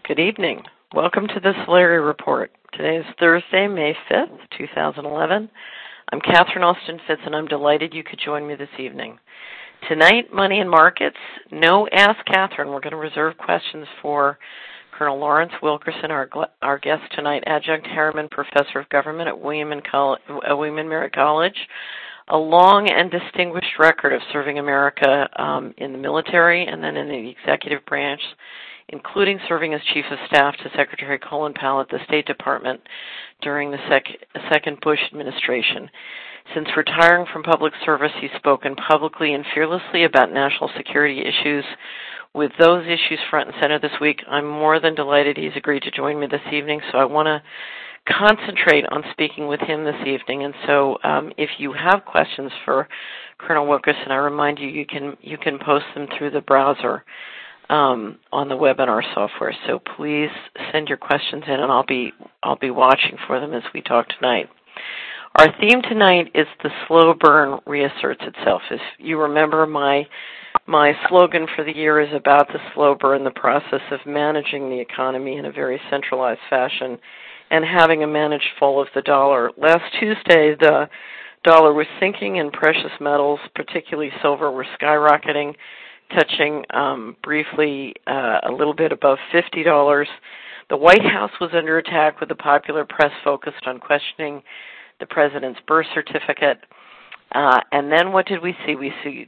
Good evening. Welcome to the Solari Report. Today is Thursday, May 5th, 2011. I'm Catherine Austin Fitz, and I'm delighted you could join me this evening. Tonight, Money and Markets. No Ask Catherine. We're going to reserve questions for Colonel Lawrence Wilkerson, our guest tonight, Adjunct Harriman Professor of Government at William and Mary College. A long and distinguished record of serving America in the military and then in the executive branch, including serving as Chief of Staff to Secretary Colin Powell at the State Department during the second Bush administration. Since retiring from public service, he's spoken publicly and fearlessly about national security issues. With those issues front and center this week, I'm more than delighted he's agreed to join me this evening, so I want to concentrate on speaking with him this evening. And so if you have questions for Colonel Wilkerson, I remind you can post them through the browser on the webinar software. So please send your questions in, and I'll be watching for them as we talk tonight. Our theme tonight is the slow burn reasserts itself. If you remember, my slogan for the year is about the slow burn, the process of managing the economy in a very centralized fashion and having a managed fall of the dollar. Last Tuesday, the dollar was sinking and precious metals, particularly silver, were skyrocketing, touching briefly a little bit above $50. The White House was under attack with the popular press focused on questioning the president's birth certificate. And then what did we see? We see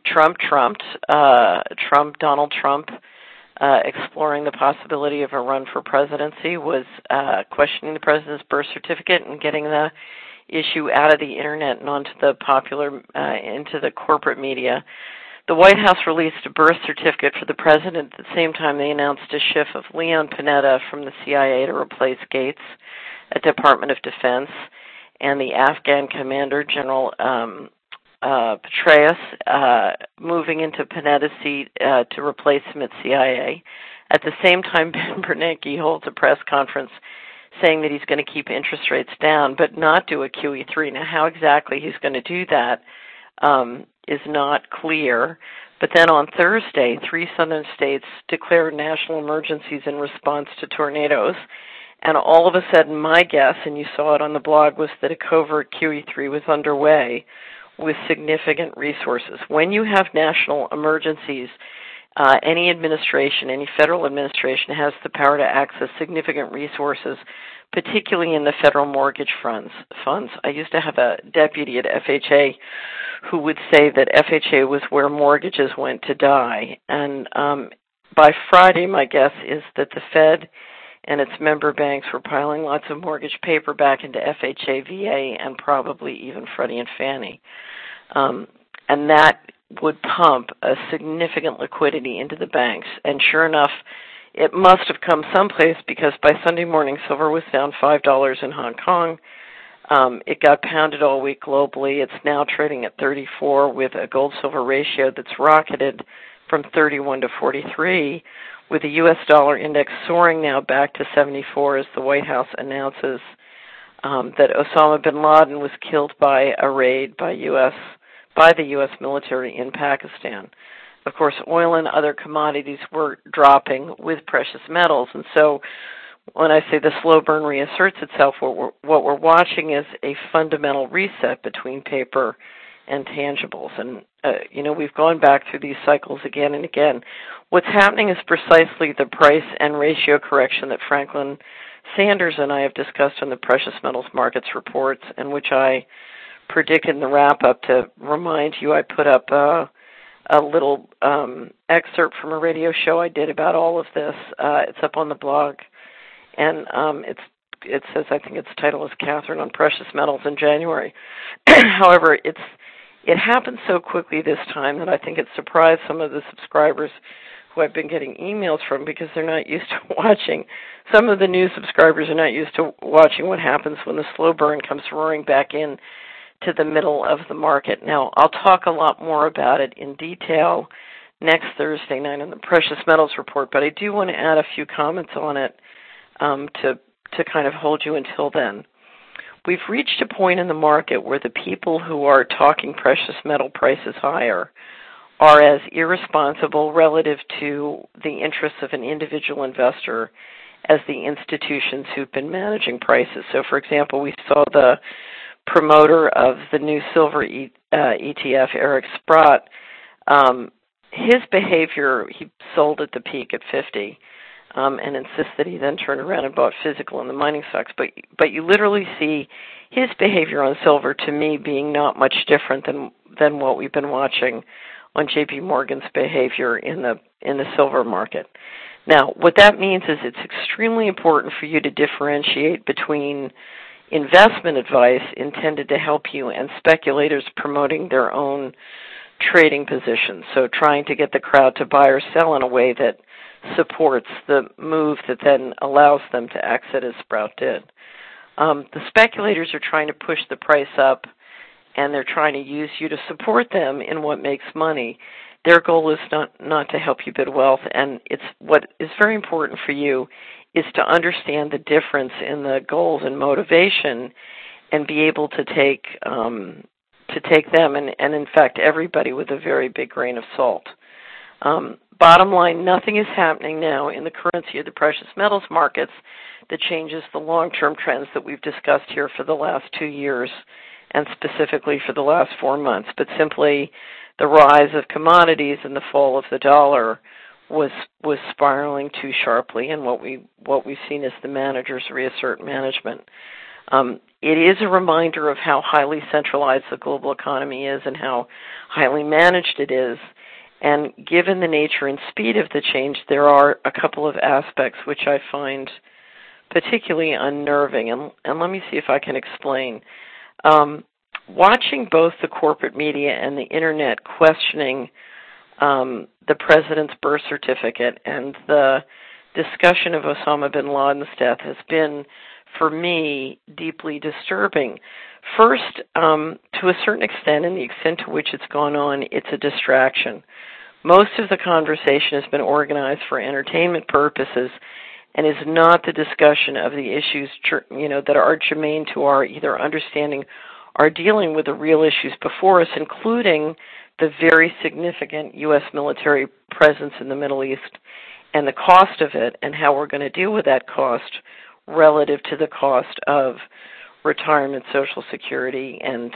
Donald Trump, exploring the possibility of a run for presidency, was questioning the president's birth certificate and getting the issue out of the internet and onto the into the corporate media. The White House released a birth certificate for the president. At the same time, they announced a shift of Leon Panetta from the CIA to replace Gates at Department of Defense, and the Afghan commander, General Petraeus, moving into Panetta's seat to replace him at CIA. At the same time, Ben Bernanke holds a press conference saying that he's going to keep interest rates down but not do a QE3. Now, how exactly he's going to do that is not clear. But then on Thursday, 3 southern states declared national emergencies in response to tornadoes. And all of a sudden, my guess, and you saw it on the blog, was that a covert QE3 was underway with significant resources. When you have national emergencies, any administration, any federal administration has the power to access significant resources, particularly in the federal mortgage funds. I used to have a deputy at FHA who would say that FHA was where mortgages went to die. And by Friday, my guess is that the Fed and its member banks were piling lots of mortgage paper back into FHA, VA, and probably even Freddie and Fannie. And that would pump a significant liquidity into the banks. And sure enough, it must have come someplace, because by Sunday morning, silver was down $5 in Hong Kong. It got pounded all week globally. It's now trading at 34 with a gold-silver ratio that's rocketed from 31 to 43, with the U.S. dollar index soaring now back to 74 as the White House announces that Osama bin Laden was killed by a raid by the U.S. military in Pakistan. Of course, oil and other commodities were dropping with precious metals. And so when I say the slow burn reasserts itself, what we're watching is a fundamental reset between paper and tangibles. And, we've gone back through these cycles again and again. What's happening is precisely the price and ratio correction that Franklin Sanders and I have discussed on the Precious Metals Markets reports, and which I predicted in the wrap-up. To remind you, I put up a little excerpt from a radio show I did about all of this. It's up on the blog, and it says, I think its title is Catherine on Precious Metals in January. However, it happened so quickly this time that I think it surprised some of the subscribers who I've been getting emails from, because they're not used to watching. Some of the new subscribers are not used to watching what happens when the slow burn comes roaring back in to the middle of the market. Now, I'll talk a lot more about it in detail next Thursday night on the Precious Metals Report, but I do want to add a few comments on it to kind of hold you until then. We've reached a point in the market where the people who are talking precious metal prices higher are as irresponsible relative to the interests of an individual investor as the institutions who've been managing prices. So, for example, we saw the promoter of the new silver ETF, Eric Sprott. His behavior, he sold at the peak at 50 and insists that he then turned around and bought physical in the mining stocks. But you literally see his behavior on silver, to me, being not much different than what we've been watching on J.P. Morgan's behavior in the silver market. Now, what that means is it's extremely important for you to differentiate between investment advice intended to help you and speculators promoting their own trading positions. So trying to get the crowd to buy or sell in a way that supports the move that then allows them to exit, as Sprout did. The speculators are trying to push the price up, and they're trying to use you to support them in what makes money. Their goal is not to help you build wealth, and it's what is very important for you is to understand the difference in the goals and motivation and be able to take them and in fact everybody with a very big grain of salt. Bottom line, nothing is happening now in the currency or the precious metals markets that changes the long-term trends that we've discussed here for the last 2 years and specifically for the last 4 months, but simply the rise of commodities and the fall of the dollar was spiraling too sharply, and what we've seen is the managers reassert management. It is a reminder of how highly centralized the global economy is and how highly managed it is. And given the nature and speed of the change, there are a couple of aspects which I find particularly unnerving. And let me see if I can explain. Watching both the corporate media and the Internet questioning the president's birth certificate and the discussion of Osama bin Laden's death has been, for me, deeply disturbing. First, to a certain extent, and the extent to which it's gone on, it's a distraction. Most of the conversation has been organized for entertainment purposes and is not the discussion of the issues, that are germane to our either understanding or dealing with the real issues before us, including the very significant U.S. military presence in the Middle East and the cost of it and how we're going to deal with that cost relative to the cost of retirement, Social Security, and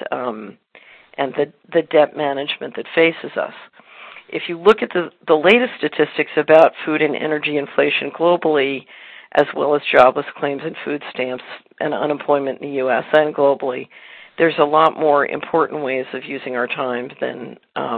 the debt management that faces us. If you look at the latest statistics about food and energy inflation globally, as well as jobless claims and food stamps and unemployment in the U.S. and globally, there's a lot more important ways of using our time than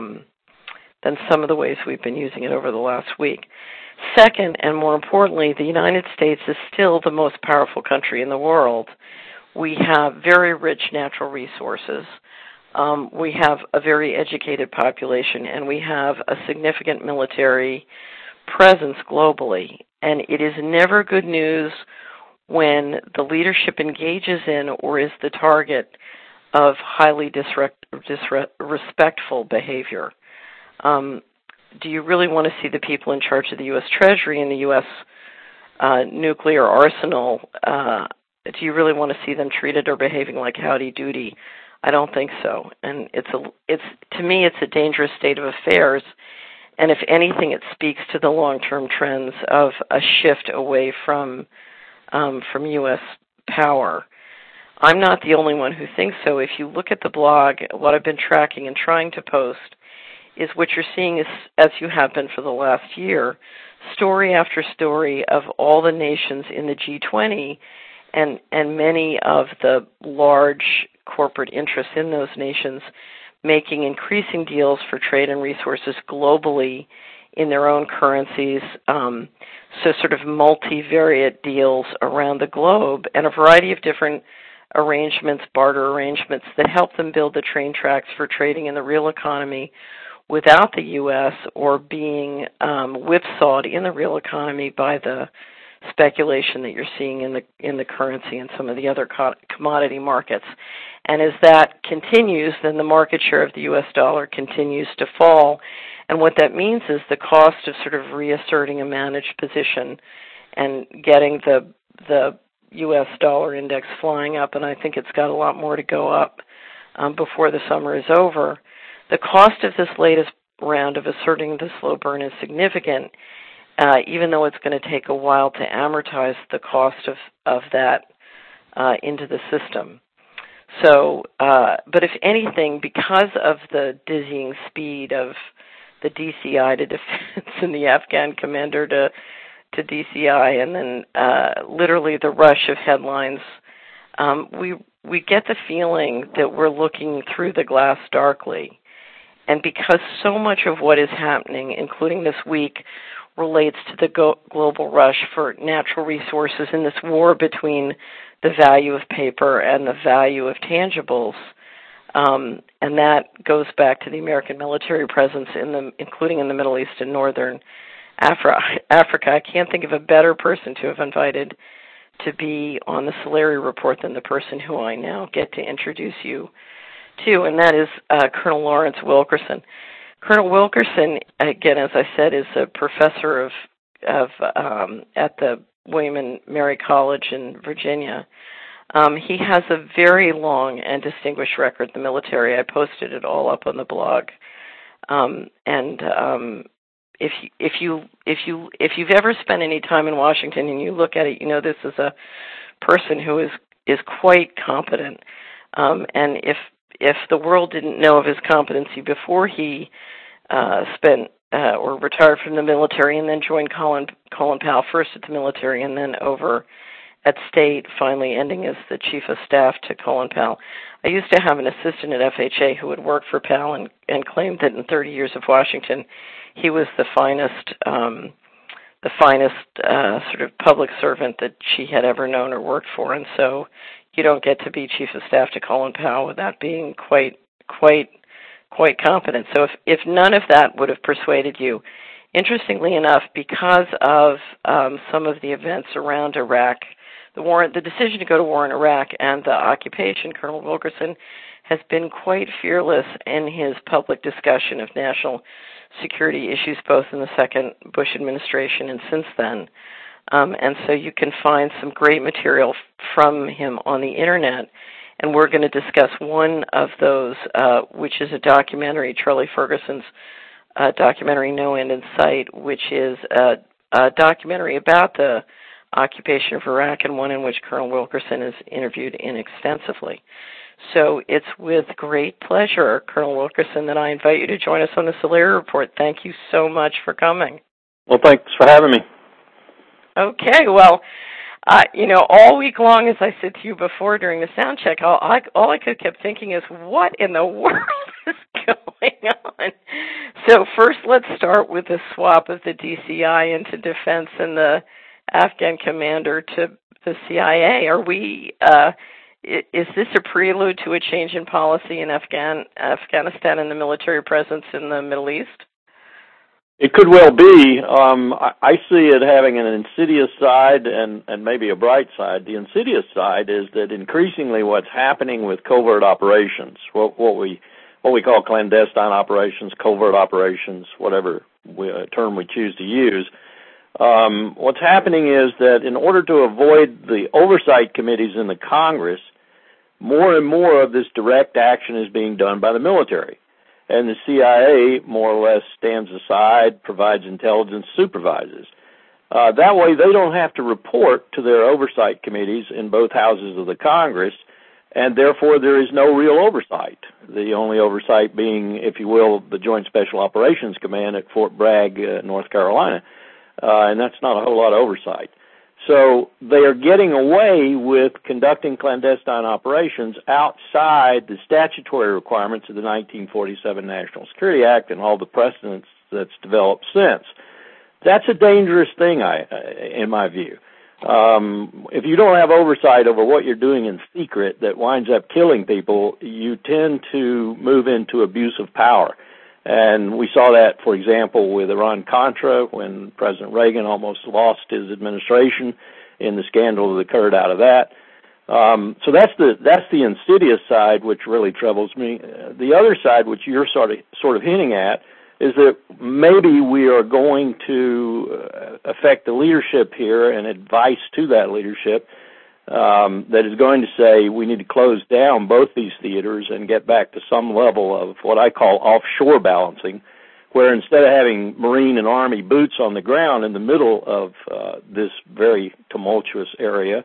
some of the ways we've been using it over the last week. Second, and more importantly, the United States is still the most powerful country in the world. We have very rich natural resources. We have a very educated population, and we have a significant military presence globally. And it is never good news when the leadership engages in or is the target of highly disrespectful behavior. Do you really want to see the people in charge of the U.S. Treasury and the U.S. Nuclear arsenal? Do you really want to see them treated or behaving like howdy doody? I don't think so. And to me, it's a dangerous state of affairs. And if anything, it speaks to the long-term trends of a shift away from U.S. power. I'm not the only one who thinks so. If you look at the blog, what I've been tracking and trying to post is what you're seeing is, as you have been for the last year, story after story of all the nations in the G20 and many of the large corporate interests in those nations making increasing deals for trade and resources globally in their own currencies, so sort of multivariate deals around the globe and a variety of different arrangements, barter arrangements that help them build the train tracks for trading in the real economy without the U.S. or being whipsawed in the real economy by the speculation that you're seeing in the currency and some of the other commodity markets. And as that continues, then the market share of the U.S. dollar continues to fall. And what that means is the cost of sort of reasserting a managed position and getting the U.S. dollar index flying up, and I think it's got a lot more to go up before the summer is over. The cost of this latest round of asserting the slow burn is significant, even though it's going to take a while to amortize the cost of that into the system. So, but if anything, because of the dizzying speed of the DCI to defense and the Afghan commander to DCI, and then literally the rush of headlines, we get the feeling that we're looking through the glass darkly. And because so much of what is happening, including this week, relates to the global rush for natural resources in this war between the value of paper and the value of tangibles, and that goes back to the American military presence, including in the Middle East and Northern Africa. I can't think of a better person to have invited to be on the Solari Report than the person who I now get to introduce you to, and that is Colonel Lawrence Wilkerson. Colonel Wilkerson, again, as I said, is a professor at the William and Mary College in Virginia. He has a very long and distinguished record in the military. I posted it all up on the blog. If you've ever spent any time in Washington and you look at it, you know this is a person who is quite competent. And if the world didn't know of his competency before he spent or retired from the military and then joined Colin Powell, first at the military and then over at State, finally ending as the chief of staff to Colin Powell. I used to have an assistant at FHA who had worked for Powell and claimed that in 30 years of Washington, he was the finest sort of public servant that she had ever known or worked for. And so you don't get to be chief of staff to Colin Powell without being quite competent. So if none of that would have persuaded you, interestingly enough, because of some of the events around Iraq, the decision to go to war in Iraq and the occupation, Colonel Wilkerson has been quite fearless in his public discussion of national security issues, both in the second Bush administration and since then. And so you can find some great material from him on the Internet. And we're going to discuss one of those, which is a documentary, Charlie Ferguson's documentary, No End in Sight, which is a documentary about the occupation of Iraq and one in which Colonel Wilkerson is interviewed in extensively. So it's with great pleasure, Colonel Wilkerson, that I invite you to join us on the Solari Report. Thank you so much for coming. Well, thanks for having me. Okay, well, all week long, as I said to you before during the sound check, all I kept thinking is, what in the world is going on? So first, let's start with the swap of the DCI into defense and the Afghan commander to the CIA. Is this a prelude to a change in policy in Afghanistan and the military presence in the Middle East? It could well be. I see it having an insidious side and maybe a bright side. The insidious side is that increasingly what's happening with covert operations, what we call clandestine operations, covert operations, whatever term we choose to use, what's happening is that in order to avoid the oversight committees in the Congress, more and more of this direct action is being done by the military. And the CIA more or less stands aside, provides intelligence, supervises. That way they don't have to report to their oversight committees in both houses of the Congress, and therefore there is no real oversight. The only oversight being, if you will, the Joint Special Operations Command at Fort Bragg, North Carolina. And that's not a whole lot of oversight. So they are getting away with conducting clandestine operations outside the statutory requirements of the 1947 National Security Act and all the precedents that's developed since. That's a dangerous thing, in my view. If you don't have oversight over what you're doing in secret that winds up killing people, you tend to move into abuse of power. And we saw that, for example, with Iran-Contra when President Reagan almost lost his administration in the scandal that occurred out of that. So that's the insidious side, which really troubles me. The other side, which you're sort of hinting at, is that maybe we are going to affect the leadership here and advice to that leadership that is going to say we need to close down both these theaters and get back to some level of what I call offshore balancing, where instead of having Marine and Army boots on the ground in the middle of this very tumultuous area,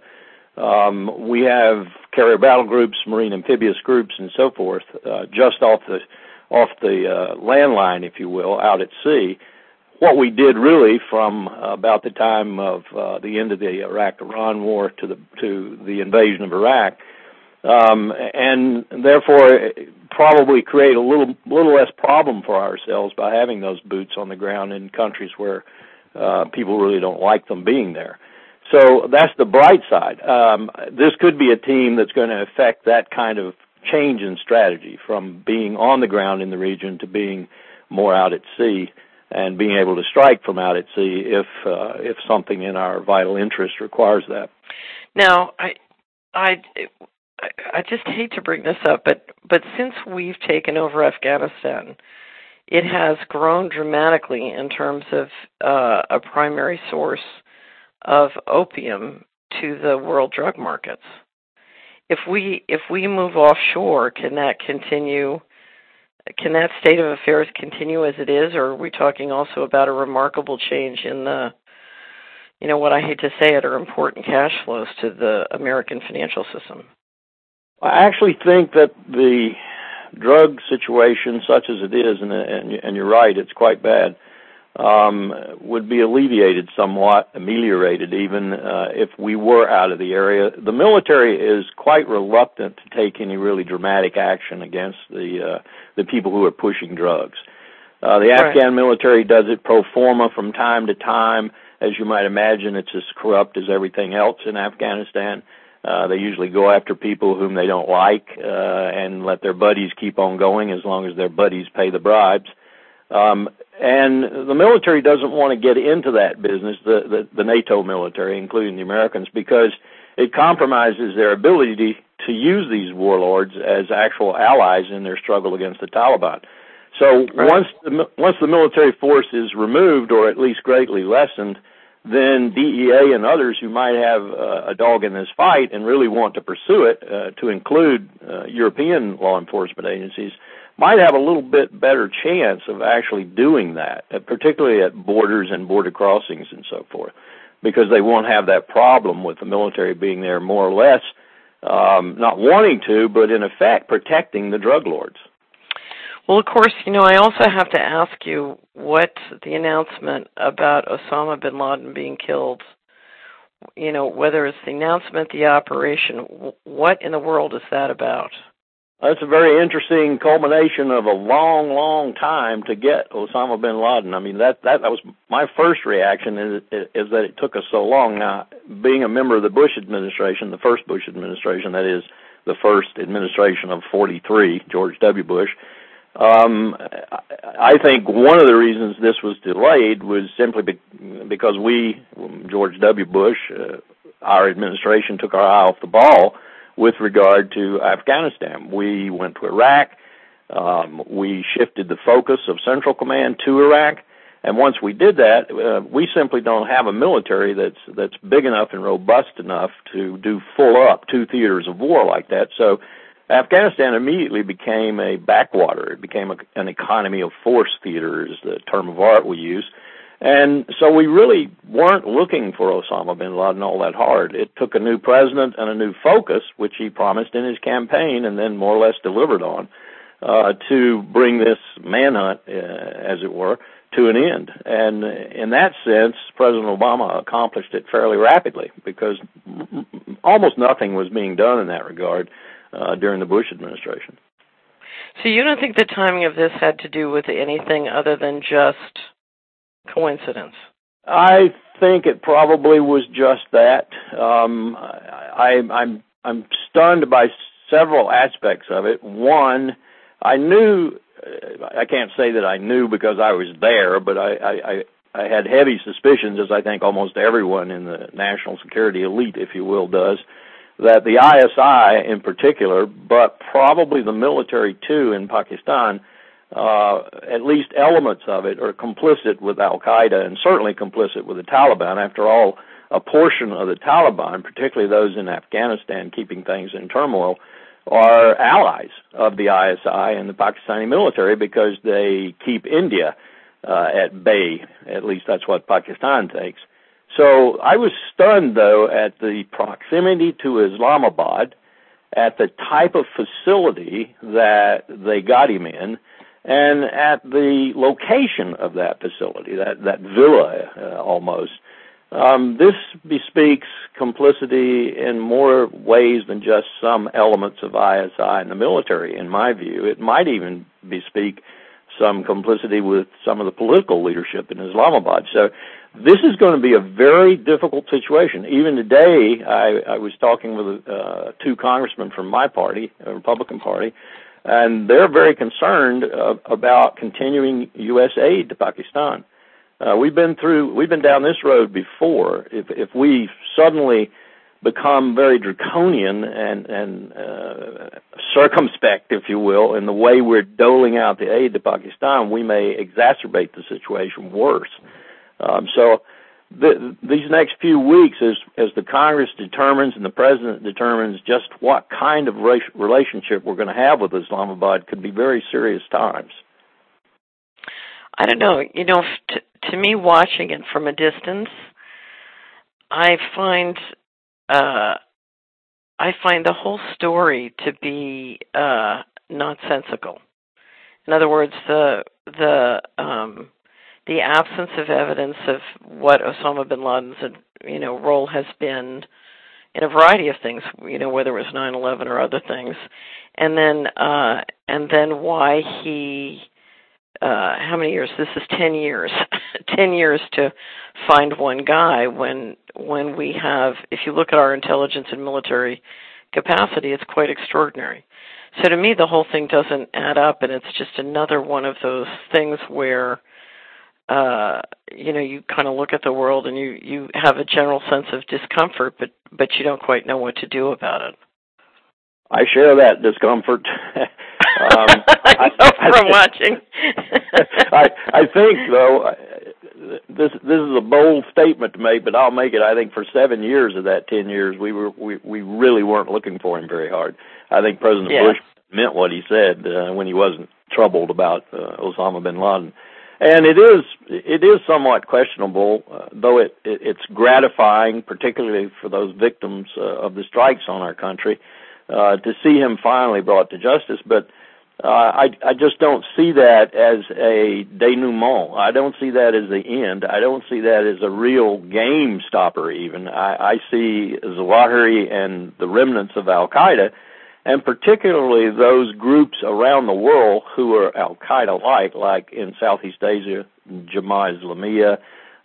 we have carrier battle groups, Marine amphibious groups, and so forth, just off the land line, if you will, out at sea. What we did really from about the time of the end of the Iraq-Iran war to the invasion of Iraq, and therefore probably create a little less problem for ourselves by having those boots on the ground in countries where people really don't like them being there. So that's the bright side. This could be a team that's going to affect that kind of change in strategy from being on the ground in the region to being more out at sea and being able to strike from out at sea if something in our vital interest requires that. Now, I just hate to bring this up, but since we've taken over Afghanistan, it has grown dramatically in terms of a primary source of opium to the world drug markets. If we move offshore, can that continue? Can that state of affairs continue as it is, or are we talking also about a remarkable change in the, what I hate to say it, are important cash flows to the American financial system? I actually think that the drug situation, such as it is, and you're right, it's quite bad, would be alleviated somewhat, ameliorated even, if we were out of the area. The military is quite reluctant to take any really dramatic action against the people who are pushing drugs. The Afghan military does it pro forma from time to time. As you might imagine, it's as corrupt as everything else in Afghanistan. They usually go after people whom they don't like and let their buddies keep on going as long as their buddies pay the bribes. And the military doesn't want to get into that business, the NATO military, including the Americans, because it compromises their ability to use these warlords as actual allies in their struggle against the Taliban. So once the military force is removed, or at least greatly lessened, then DEA and others who might have a dog in this fight and really want to pursue it, to include European law enforcement agencies, might have a little bit better chance of actually doing that, particularly at borders and border crossings and so forth, because they won't have that problem with the military being there more or less, not wanting to, but in effect protecting the drug lords. Well, of course, I also have to ask you what the announcement about Osama bin Laden being killed, whether it's the announcement, the operation, what in the world is that about? That's a very interesting culmination of a long, long time to get Osama bin Laden. I mean, that was my first reaction is that it took us so long. Now, being a member of the Bush administration, the first Bush administration, that is the first administration of 43, George W. Bush, I think one of the reasons this was delayed was simply because we, George W. Bush, our administration, took our eye off the ball with regard to Afghanistan. We went to Iraq. We shifted the focus of Central Command to Iraq. And once we did that, we simply don't have a military that's big enough and robust enough to do full up 2 theaters of war like that. So Afghanistan immediately became a backwater. It became an economy of force theater is the term of art we use. And so we really weren't looking for Osama bin Laden all that hard. It took a new president and a new focus, which he promised in his campaign and then more or less delivered on, to bring this manhunt, as it were, to an end. And in that sense, President Obama accomplished it fairly rapidly because almost nothing was being done in that regard during the Bush administration. So you don't think the timing of this had to do with anything other than just coincidence? I think it probably was just that. I'm stunned by several aspects of it. One, I can't say that I knew because I was there, but I had heavy suspicions, as I think almost everyone in the national security elite, if you will, does, that the ISI in particular, but probably the military too in Pakistan, at least elements of it are complicit with al-Qaeda and certainly complicit with the Taliban. After all, a portion of the Taliban, particularly those in Afghanistan keeping things in turmoil, are allies of the ISI and the Pakistani military because they keep India at bay. At least that's what Pakistan thinks. So I was stunned, though, at the proximity to Islamabad, at the type of facility that they got him in, and at the location of that facility, that villa almost. This bespeaks complicity in more ways than just some elements of ISI in the military, in my view. It might even bespeak some complicity with some of the political leadership in Islamabad. So this is going to be a very difficult situation. Even today, I was talking with two congressmen from my party, the Republican Party, and they're very concerned about continuing U.S. aid to Pakistan. We've been down this road before. If we suddenly become very draconian and circumspect, if you will, in the way we're doling out the aid to Pakistan, we may exacerbate the situation worse. So these next few weeks, as the Congress determines and the President determines just what kind of relationship we're going to have with Islamabad, could be very serious times. I don't know. To me, watching it from a distance, I find the whole story to be nonsensical. In other words, the absence of evidence of what Osama bin Laden's role has been in a variety of things, whether it was 9/11 or other things, and then why he. How many years? This is 10 years. 10 years to find one guy when we have, if you look at our intelligence and military capacity, it's quite extraordinary. So to me, the whole thing doesn't add up, and it's just another one of those things where, you kind of look at the world and you have a general sense of discomfort, but you don't quite know what to do about it. I share that discomfort. I know from watching. I think, though, this is a bold statement to make, but I'll make it. I think for 7 years of that 10 years, we really weren't looking for him very hard. I think President Bush meant what he said when he wasn't troubled about Osama bin Laden. And it is somewhat questionable, though it's gratifying, particularly for those victims of the strikes on our country, to see him finally brought to justice. But I just don't see that as a denouement. I don't see that as the end. I don't see that as a real game stopper even. I see Zawahiri and the remnants of Al-Qaeda, and particularly those groups around the world who are Al-Qaeda-like, like in Southeast Asia, Jamaat Islamiyah,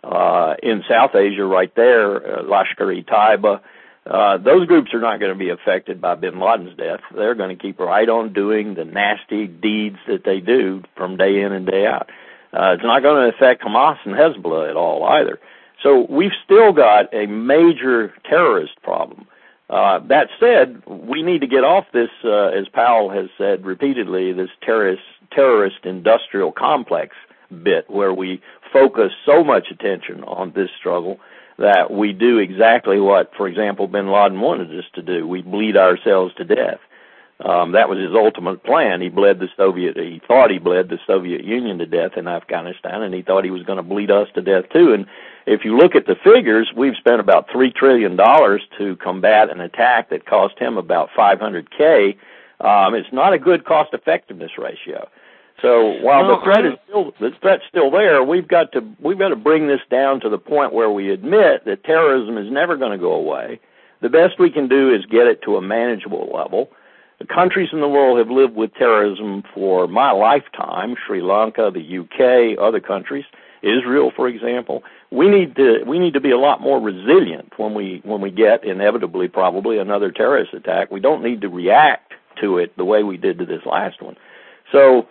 in South Asia right there, Lashkar-e-Taiba. Those groups are not going to be affected by bin Laden's death. They're going to keep right on doing the nasty deeds that they do from day in and day out. It's not going to affect Hamas and Hezbollah at all either. So we've still got a major terrorist problem. That said, we need to get off this, as Powell has said repeatedly, this terrorist industrial complex bit where we focus so much attention on this struggle that we do exactly what, for example, bin Laden wanted us to do. We bleed ourselves to death. That was his ultimate plan. He thought he bled the Soviet Union to death in Afghanistan, and he thought he was going to bleed us to death too. And if you look at the figures, we've spent about $3 trillion to combat an attack that cost him about $500K. It's not a good cost-effectiveness ratio. So while the threat's still there, we've got to bring this down to the point where we admit that terrorism is never going to go away. The best we can do is get it to a manageable level. The countries in the world have lived with terrorism for my lifetime: Sri Lanka, the UK, other countries, Israel, for example. We need to be a lot more resilient when we get inevitably probably another terrorist attack. We don't need to react to it the way we did to this last one. So.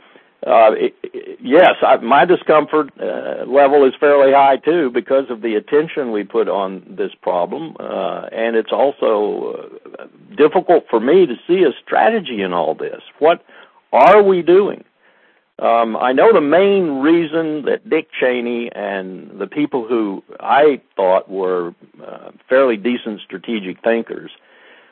My discomfort level is fairly high, too, because of the attention we put on this problem, and it's also difficult for me to see a strategy in all this. What are we doing? I know the main reason that Dick Cheney and the people who I thought were fairly decent strategic thinkers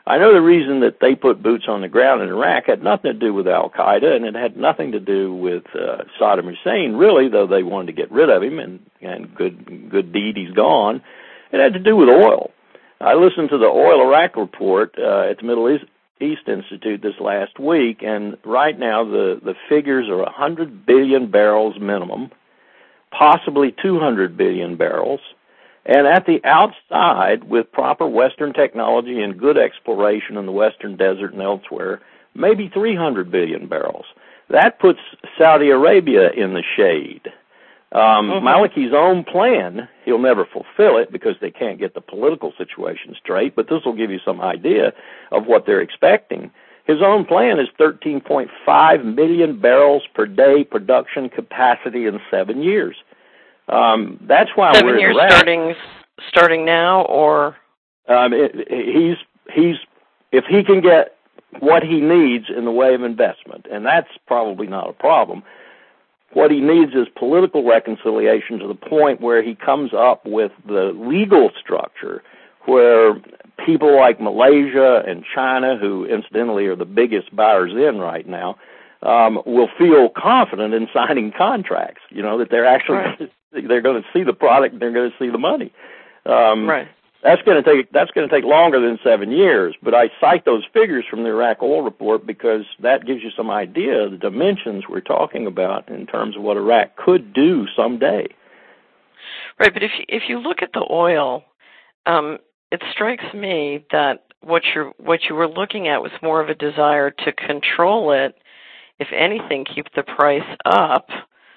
I know the reason that they put boots on the ground in Iraq had nothing to do with Al-Qaeda, and it had nothing to do with Saddam Hussein, really, though they wanted to get rid of him, and good deed, he's gone. It had to do with oil. I listened to the Oil Iraq report at the Middle East Institute this last week, and right now the figures are 100 billion barrels minimum, possibly 200 billion barrels. And at the outside, with proper Western technology and good exploration in the Western Desert and elsewhere, maybe 300 billion barrels. That puts Saudi Arabia in the shade. Maliki's own plan, he'll never fulfill it because they can't get the political situation straight, but this will give you some idea of what they're expecting. His own plan is 13.5 million barrels per day production capacity in 7 years. That's why 7 years starting now, or he's if he can get what he needs in the way of investment, and that's probably not a problem. What he needs is political reconciliation to the point where he comes up with the legal structure where people like Malaysia and China, who incidentally are the biggest buyers in right now, will feel confident in signing contracts. You know, that they're actually they're going to see the product and they're going to see the money. Right. That's going to take longer than 7 years, but I cite those figures from the Iraq oil report because that gives you some idea of the dimensions we're talking about in terms of what Iraq could do someday. Right, but if you look at the oil, it strikes me that what you were looking at was more of a desire to control it, if anything, keep the price up.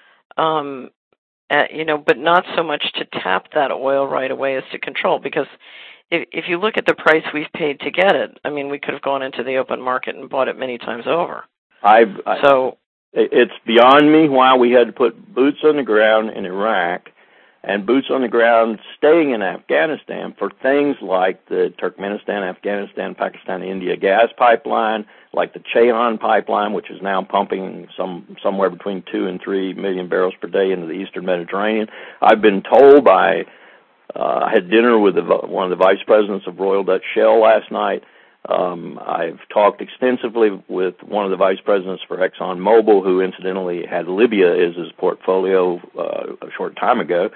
But not so much to tap that oil right away as to control, because if you look at the price we've paid to get it, I mean, we could have gone into the open market and bought it many times over. It's beyond me why we had to put boots on the ground in Iraq and boots on the ground staying in Afghanistan for things like the Turkmenistan, Afghanistan, Pakistan, India gas pipeline, like the Ceyhan pipeline, which is now pumping somewhere between 2 and 3 million barrels per day into the Eastern Mediterranean. I've been told I had dinner with one of the vice presidents of Royal Dutch Shell last night. I've talked extensively with one of the vice presidents for ExxonMobil, who incidentally had Libya as his portfolio a short time ago.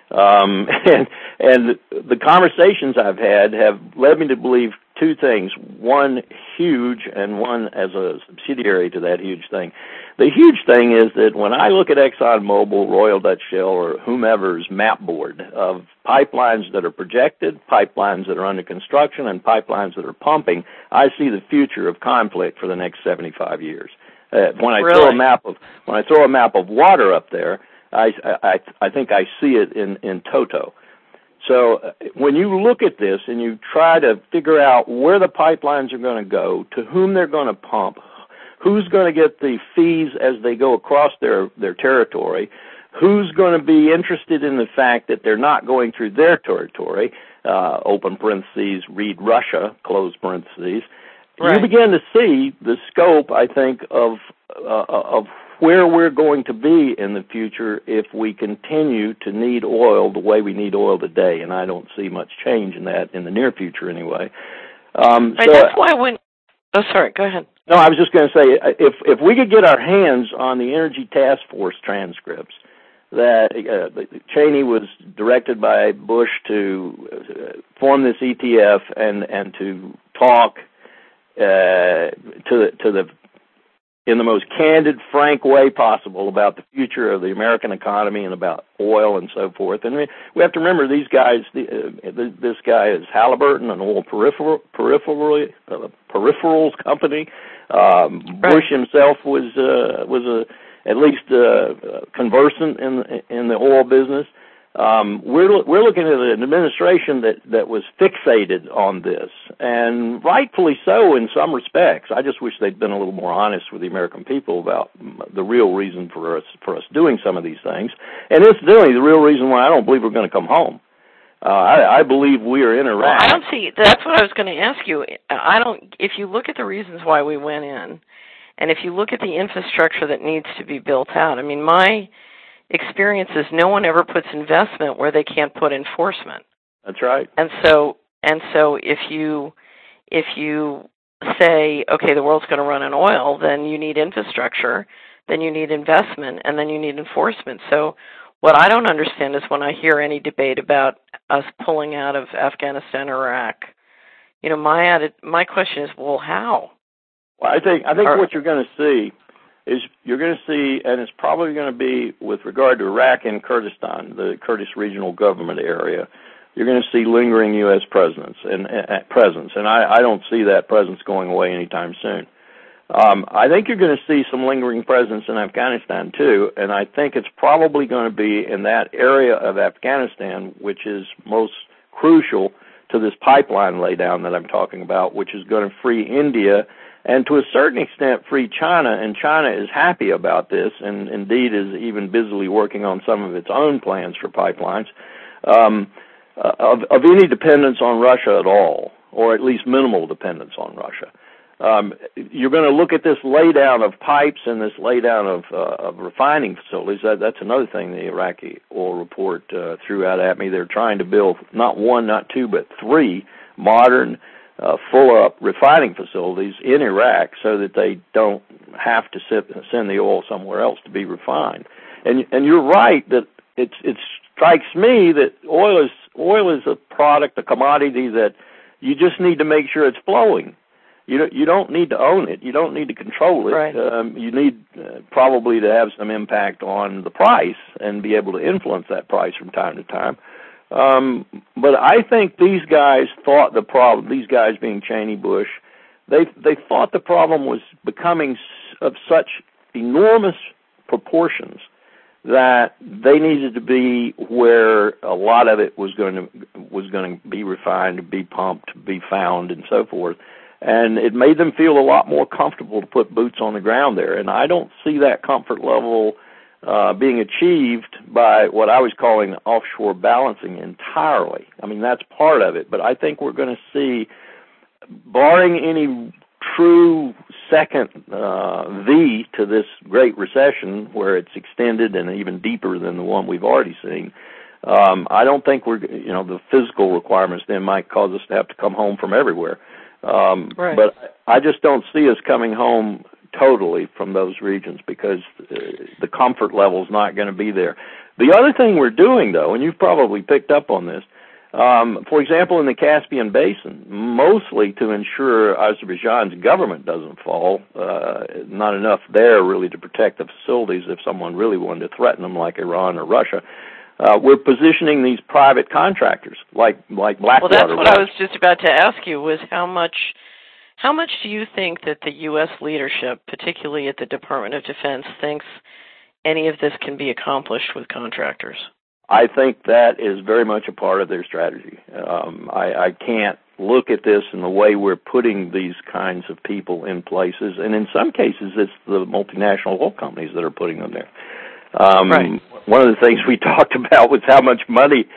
And the conversations I've had have led me to believe two things, one huge and one as a subsidiary to that huge thing. The huge thing is that when I look at ExxonMobil, Royal Dutch Shell, or whomever's map board of pipelines that are projected, pipelines that are under construction, and pipelines that are pumping, I see the future of conflict for the next 75 years. When I throw a map of water up there, I think I see it in toto. So when you look at this and you try to figure out where the pipelines are going to go, to whom they're going to pump, who's going to get the fees as they go across their territory, who's going to be interested in the fact that they're not going through their territory, open parentheses, read Russia, close parentheses, you begin to see the scope, I think, of where we're going to be in the future if we continue to need oil the way we need oil today, and I don't see much change in that in the near future anyway. That's why Oh, sorry, go ahead. No, I was just going to say, if we could get our hands on the Energy Task Force transcripts, that Cheney was directed by Bush to form this ETF and to talk in the most candid, frank way possible about the future of the American economy and about oil and so forth. And we have to remember these guys. This guy is Halliburton, an oil peripherals company. Bush himself was at least conversant in the oil business. We're looking at an administration that was fixated on this, and rightfully so in some respects. I just wish they'd been a little more honest with the American people about the real reason for us doing some of these things. And incidentally, the real reason why I don't believe we're going to come home. I believe we are in Iraq. Well, I don't see. That's what I was going to ask you. If you look at the reasons why we went in, and if you look at the infrastructure that needs to be built out, I mean, my experience is no one ever puts investment where they can't put enforcement. That's right. And so if you if you say, okay, the world's going to run on oil, then you need infrastructure, then you need investment, and then you need enforcement. So what I don't understand is when I hear any debate about us pulling out of Afghanistan or Iraq, my question is, well, how? Well, I think what you're going to see is you're going to see, and it's probably going to be with regard to Iraq and Kurdistan, the Kurdish regional government area, you're going to see lingering U.S. presence, and I don't see that presence going away anytime soon. I think you're going to see some lingering presence in Afghanistan, too, and I think it's probably going to be in that area of Afghanistan, which is most crucial to this pipeline laydown that I'm talking about, which is going to free India and to a certain extent free China, and China is happy about this and indeed is even busily working on some of its own plans for pipelines, of any dependence on Russia at all, or at least minimal dependence on Russia. You're going to look at this laydown of pipes and this laydown of refining facilities. That's another thing the Iraqi oil report threw out at me. They're trying to build not one, not two, but three modern, full-up refining facilities in Iraq so that they don't have to send the oil somewhere else to be refined. And you're right that it strikes me that oil is a product, a commodity that you just need to make sure it's flowing. You don't need to own it. You don't need to control it. Right. You need probably to have some impact on the price and be able to influence that price from time to time. But I think these guys thought the problem, these guys being Cheney, Bush, they thought the problem was becoming of such enormous proportions that they needed to be where a lot of it was going to be refined, be pumped, be found, and so forth. And it made them feel a lot more comfortable to put boots on the ground there. And I don't see that comfort level being achieved by what I was calling offshore balancing entirely. I mean, that's part of it. But I think we're going to see, barring any true second V to this Great Recession, where it's extended and even deeper than the one we've already seen, I don't think the physical requirements then might cause us to have to come home from everywhere. Right. But I just don't see us coming home totally from those regions because the comfort level is not going to be there. The other thing we're doing, though, and you've probably picked up on this, for example, in the Caspian Basin, mostly to ensure Azerbaijan's government doesn't fall, not enough there really to protect the facilities if someone really wanted to threaten them like Iran or Russia. We're positioning these private contractors like Blackwater. Well, that's what I was just about to ask you, was how much do you think that the U.S. leadership, particularly at the Department of Defense, thinks any of this can be accomplished with contractors? I think that is very much a part of their strategy. I can't look at this in the way we're putting these kinds of people in places, and in some cases it's the multinational oil companies that are putting them there. Right. One of the things we talked about was how much money,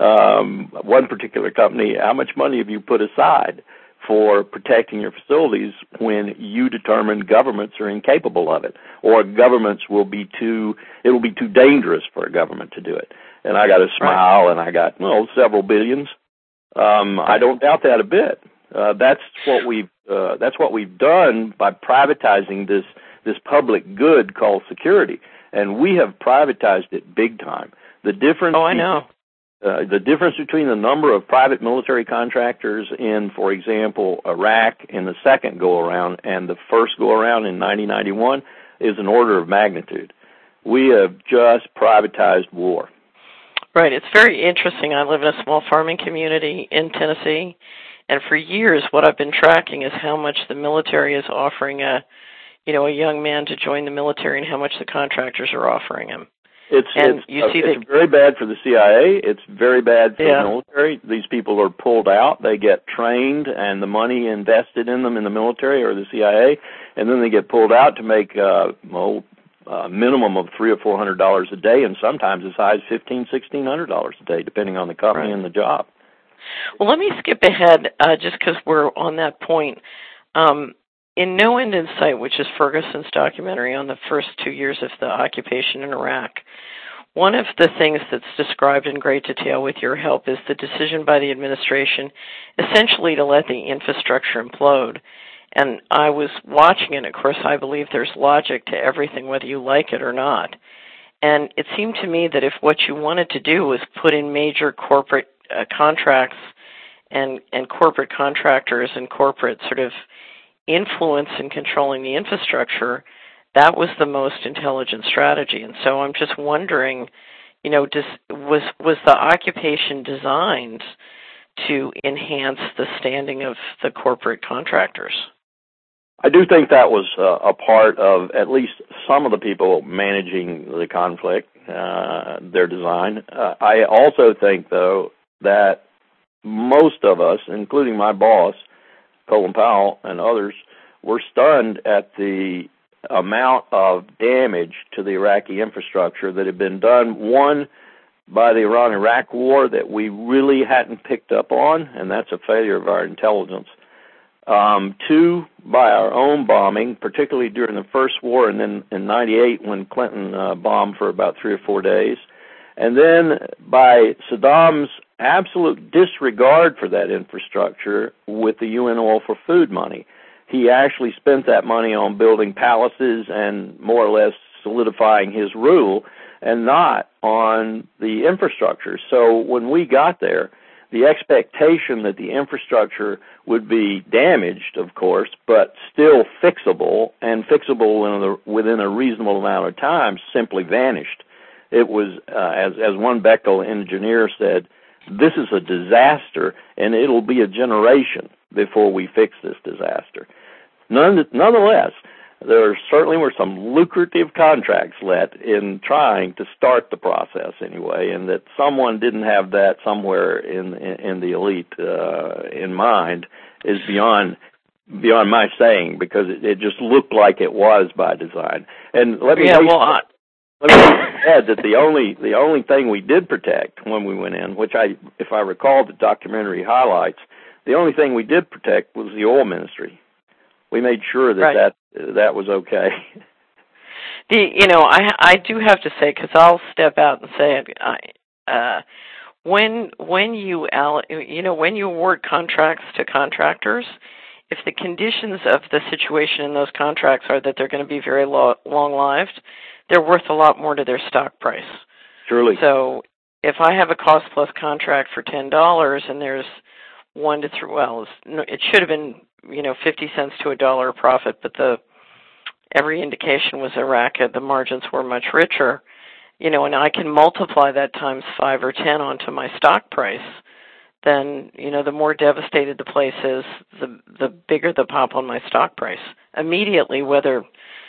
one particular company, how much money have you put aside for protecting your facilities when you determine governments are incapable of it, or governments it'll be too dangerous for a government to do it. And I got a smile, right, and I got several billions. I don't doubt that a bit. That's what we've done by privatizing this public good called security, and we have privatized it big time. The difference. Oh, I know. The difference between the number of private military contractors in, for example, Iraq in the second go-around and the first go-around in 1991 is an order of magnitude. We have just privatized war. Right. It's very interesting. I live in a small farming community in Tennessee, and for years what I've been tracking is how much the military is offering a young man to join the military and how much the contractors are offering him. It's very bad for the CIA. It's very bad for the military. These people are pulled out. They get trained, and the money invested in them in the military or the CIA, and then they get pulled out to make a minimum of $300 or $400 a day, and sometimes as high as $1,500, $1,600 a day, depending on the company and the job. Well, let me skip ahead just because we're on that point. In No End in Sight, which is Ferguson's documentary on the first 2 years of the occupation in Iraq, one of the things that's described in great detail with your help is the decision by the administration essentially to let the infrastructure implode. And I was watching it. Of course, I believe there's logic to everything, whether you like it or not. And it seemed to me that if what you wanted to do was put in major corporate contracts and corporate contractors and corporate sort of influence in controlling the infrastructure, that was the most intelligent strategy. And so I'm just wondering, was the occupation designed to enhance the standing of the corporate contractors? I do think that was a part of at least some of the people managing the conflict, their design. I also think, though, that most of us, including my boss, Colin Powell, and others, were stunned at the amount of damage to the Iraqi infrastructure that had been done, one, by the Iran-Iraq war that we really hadn't picked up on, and that's a failure of our intelligence. Two, by our own bombing, particularly during the first war, and then in 98 when Clinton bombed for about 3 or 4 days. And then by Saddam's absolute disregard for that infrastructure with the UN Oil for Food money. He actually spent that money on building palaces and more or less solidifying his rule and not on the infrastructure. So when we got there, the expectation that the infrastructure would be damaged, of course, but still fixable and fixable within a reasonable amount of time simply vanished. It was, as one Bechtel engineer said, this is a disaster, and it'll be a generation before we fix this disaster. Nonetheless, there certainly were some lucrative contracts let in trying to start the process anyway, and that someone didn't have that somewhere in the elite in mind is beyond my saying, because it just looked like it was by design. And let me add that the only thing we did protect when we went in, which if I recall the documentary highlights, the only thing we did protect was the oil ministry. We made sure that that was okay. I do have to say, because I'll step out and say it. When you award contracts to contractors, if the conditions of the situation in those contracts are that they're going to be very long-lived, they're worth a lot more to their stock price. Surely. So if I have a cost-plus contract for $10 and there's 1 to 3, it should have been 50 cents to $1 profit, but every indication was Iraq, the margins were much richer, and I can multiply that times 5 or 10 onto my stock price, then, the more devastated the place is, the bigger the pop on my stock price immediately, whether,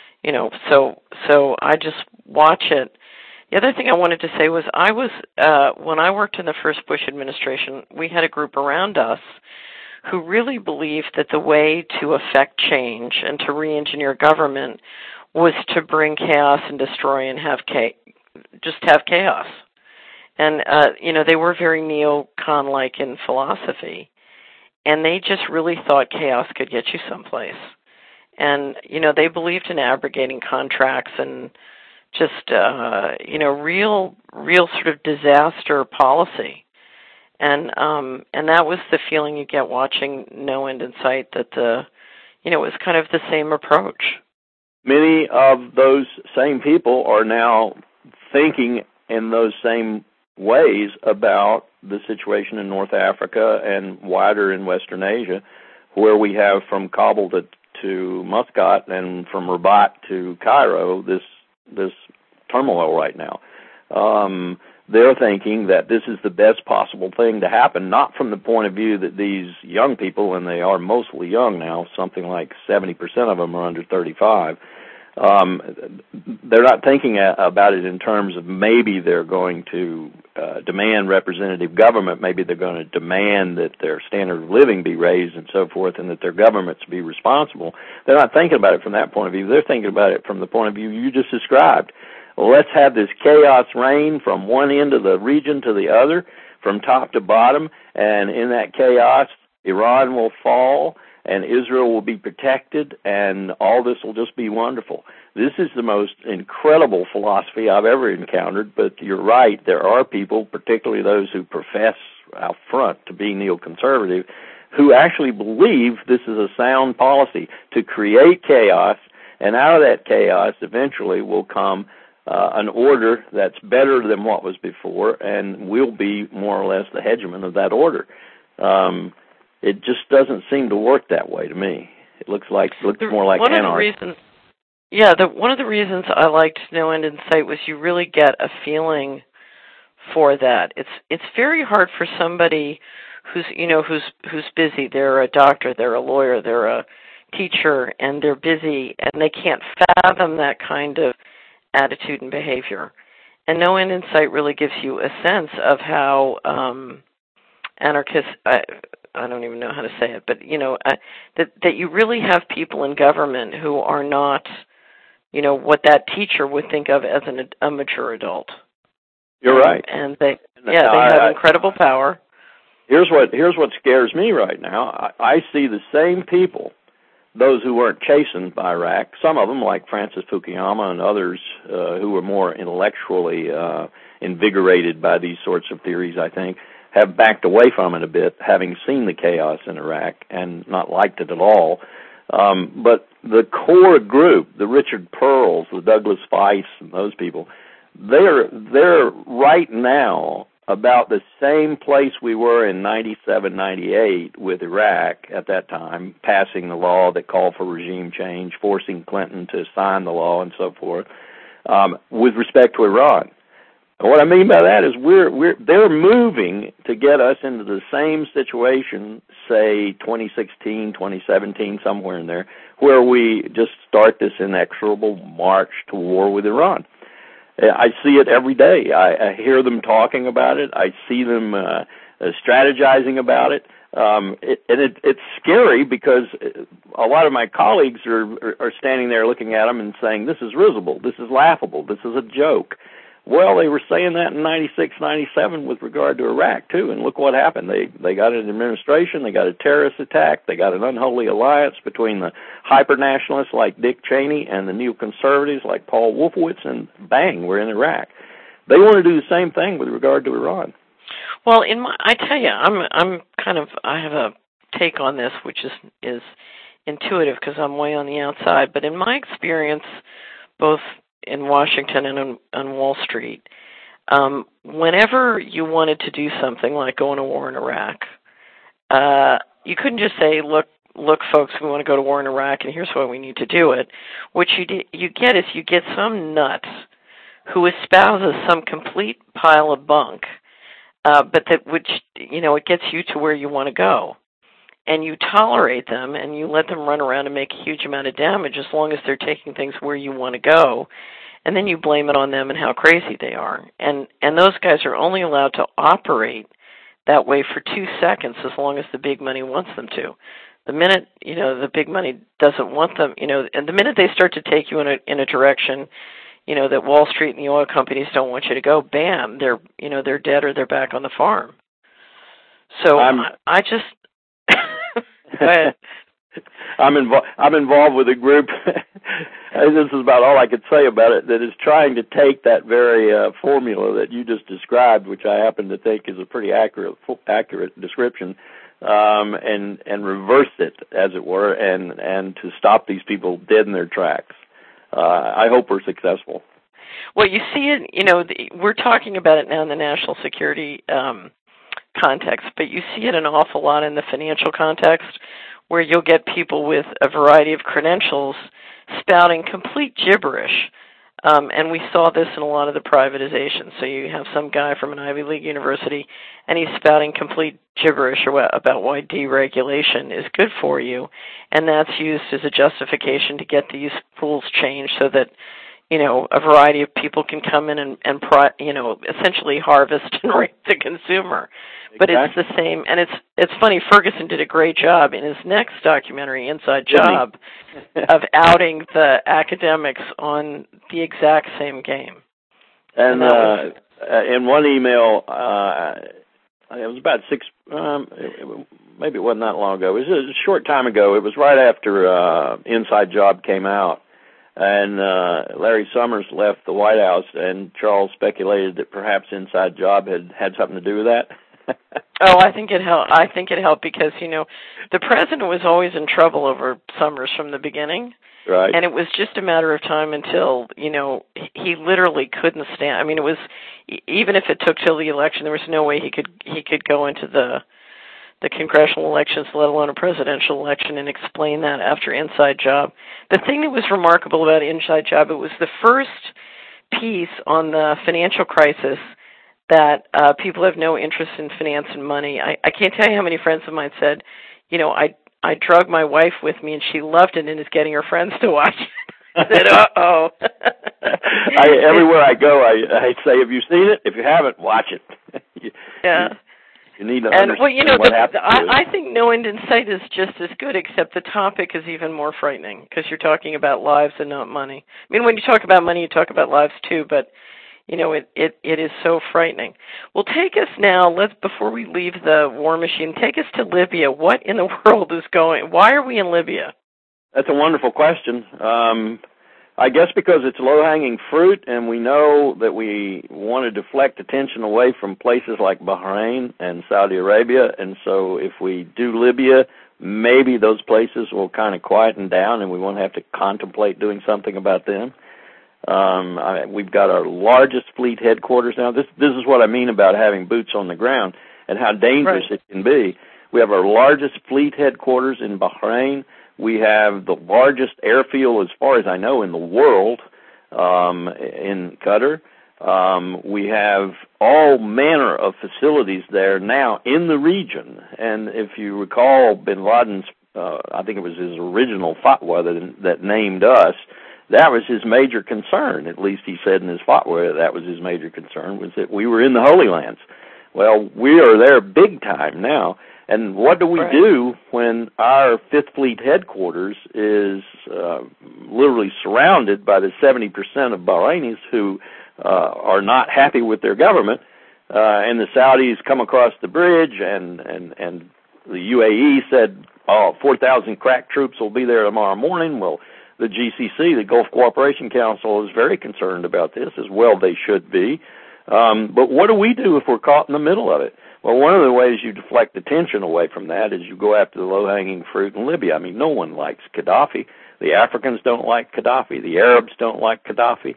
so I just watch it. The other thing I wanted to say was when I worked in the first Bush administration, we had a group around us who really believed that the way to affect change and to re-engineer government was to bring chaos and destroy and have chaos. And, they were very neocon-like in philosophy. And they just really thought chaos could get you someplace. And, they believed in abrogating contracts and just, real sort of disaster policy. And that was the feeling you get watching No End in Sight, that it was kind of the same approach. Many of those same people are now thinking in those same ways about the situation in North Africa and wider in Western Asia, where we have from Kabul to Muscat and from Rabat to Cairo this turmoil right now. They're thinking that this is the best possible thing to happen, not from the point of view that these young people, and they are mostly young now, something like 70% of them are under 35, they're not thinking about it in terms of maybe they're going to demand representative government, maybe they're going to demand that their standard of living be raised and so forth, and that their governments be responsible. They're not thinking about it from that point of view. They're thinking about it from the point of view you just described. Let's have this chaos reign from one end of the region to the other, from top to bottom, and in that chaos, Iran will fall, and Israel will be protected, and all this will just be wonderful. this is the most incredible philosophy I've ever encountered, but you're right, there are people, particularly those who profess out front to be neoconservative, who actually believe this is a sound policy to create chaos, and out of that chaos eventually will come an order that's better than what was before, and we'll be more or less the hegemon of that order. It just doesn't seem to work that way to me. It looks more like anarchy. One of the reasons I liked No End in Sight was you really get a feeling for that. It's very hard for somebody who's busy. They're a doctor, they're a lawyer, they're a teacher, and they're busy, and they can't fathom that kind of attitude and behavior. And No End in Sight really gives you a sense of how anarchists, I don't even know how to say it, but, that you really have people in government who are not, what that teacher would think of as a mature adult. You're right. And they have incredible power. Here's what scares me right now. I see the same people, those who weren't chastened by Iraq, some of them like Francis Fukuyama and others who were more intellectually invigorated by these sorts of theories, I think, have backed away from it a bit, having seen the chaos in Iraq and not liked it at all. But the core group, the Richard Pearls, the Douglas Weiss, and those people, they're right now about the same place we were in 97, 98 with Iraq at that time, passing the law that called for regime change, forcing Clinton to sign the law and so forth, with respect to Iran. And what I mean by that is they're moving to get us into the same situation, say 2016, 2017, somewhere in there, where we just start this inexorable march to war with Iran. I see it every day. I hear them talking about it. I see them strategizing about it. It's scary because a lot of my colleagues are standing there looking at them and saying, this is risible, this is laughable, this is a joke. Well, they were saying that in 96, 97 with regard to Iraq, too, and look what happened. They got an administration, they got a terrorist attack, they got an unholy alliance between the hyper-nationalists like Dick Cheney and the neoconservatives like Paul Wolfowitz, and bang, we're in Iraq. They want to do the same thing with regard to Iran. Well, I tell you, I have a take on this, which is intuitive because I'm way on the outside, but in my experience, both in Washington and on Wall Street, whenever you wanted to do something like go on a war in Iraq, you couldn't just say, look, folks, we want to go to war in Iraq, and here's why we need to do it. What you get some nut who espouses some complete pile of bunk, but it gets you to where you want to go. And you tolerate them, and you let them run around and make a huge amount of damage as long as they're taking things where you want to go. And then you blame it on them and how crazy they are. And those guys are only allowed to operate that way for 2 seconds as long as the big money wants them to. The minute, the big money doesn't want them, and the minute they start to take you in a direction, that Wall Street and the oil companies don't want you to go, bam, they're dead or they're back on the farm. So I just... Go ahead. I'm involved with a group. This is about all I could say about it. That is trying to take that very formula that you just described, which I happen to think is a pretty accurate description, and reverse it, as it were, and to stop these people dead in their tracks. I hope we're successful. Well, you see it. We're talking about it now in the national security context, but you see it an awful lot in the financial context, where you'll get people with a variety of credentials spouting complete gibberish, and we saw this in a lot of the privatizations. So you have some guy from an Ivy League university, and he's spouting complete gibberish about why deregulation is good for you, and that's used as a justification to get these rules changed so that a variety of people can come in and essentially harvest and rape the consumer. But exactly. It's the same, and it's funny, Ferguson did a great job in his next documentary, Inside Job, of outing the academics on the exact same game. And in one email, it was about maybe it wasn't that long ago. It was a short time ago. It was right after Inside Job came out. and Larry Summers left the White House, and Charles speculated that perhaps Inside Job had something to do with that. Oh, I think it helped. I think it helped because, the president was always in trouble over Summers from the beginning. Right. And it was just a matter of time until, he literally couldn't stand. I mean, it was, even if it took till the election, there was no way he could go into the congressional elections, let alone a presidential election, and explain that after Inside Job. The thing that was remarkable about Inside Job, it was the first piece on the financial crisis that people have no interest in finance and money. I can't tell you how many friends of mine said, I drug my wife with me and she loved it and is getting her friends to watch it. I said, uh-oh. Everywhere I go, I say, have you seen it? If you haven't, watch it. Yeah. You need to understand what happened. I think No End in Sight is just as good, except the topic is even more frightening because you're talking about lives and not money. I mean, when you talk about money, you talk about lives too, but it is so frightening. Well, take us now, before we leave the war machine, take us to Libya. What in the world is why are we in Libya? That's a wonderful question. I guess because it's low-hanging fruit, and we know that we want to deflect attention away from places like Bahrain and Saudi Arabia, and so if we do Libya, maybe those places will kind of quieten down and we won't have to contemplate doing something about them. We've got our largest fleet headquarters now. This is what I mean about having boots on the ground and how dangerous it can be. We have our largest fleet headquarters in Bahrain. We have the largest airfield, as far as I know, in the world, in Qatar. We have all manner of facilities there now in the region. And if you recall Bin Laden's, I think it was his original fatwa that named us, that was his major concern. At least he said in his fatwa that was his major concern, was that we were in the Holy Lands. Well, we are there big time now. And what do we do when our Fifth Fleet headquarters is literally surrounded by the 70% of Bahrainis who are not happy with their government, and the Saudis come across the bridge, and the UAE said, 4,000 crack troops will be there tomorrow morning. Well, the GCC, the Gulf Cooperation Council, is very concerned about this, as well they should be. But what do we do if we're caught in the middle of it? Well, one of the ways you deflect attention away from that is you go after the low-hanging fruit in Libya. I mean, no one likes Gaddafi. The Africans don't like Gaddafi. The Arabs don't like Gaddafi.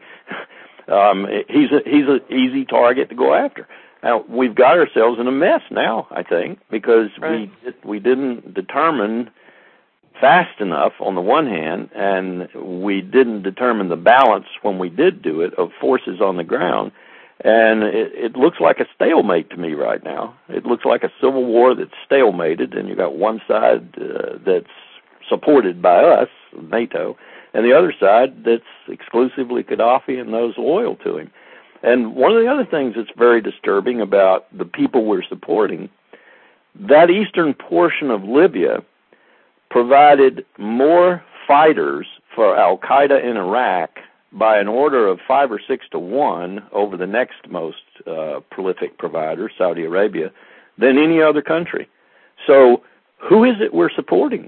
He's an easy target to go after. Now, we've got ourselves in a mess now, I think, because we didn't determine fast enough on the one hand, and we didn't determine the balance when we did do it of forces on the ground. And it looks like a stalemate to me right now. It looks like a civil war that's stalemated, and you've got one side that's supported by us, NATO, and the other side that's exclusively Gaddafi and those loyal to him. And one of the other things that's very disturbing about the people we're supporting, that eastern portion of Libya provided more fighters for al-Qaeda in Iraq by an order of 5 or 6 to 1 over the next most prolific provider, Saudi Arabia, than any other country. So who is it we're supporting?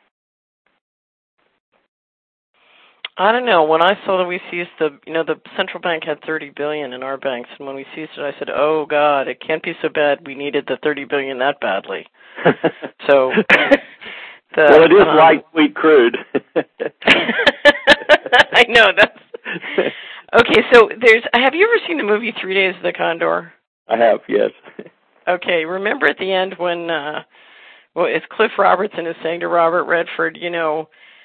I don't know. When I saw that we seized the central bank had $30 billion in our banks, and when we seized it, I said, "Oh God, it can't be so bad. We needed the $30 billion that badly." So, well, it is light sweet crude. I know that's okay. So have you ever seen the movie 3 Days of the Condor? I have, yes. Okay, remember at the end when it's Cliff Robertson is saying to Robert Redford, you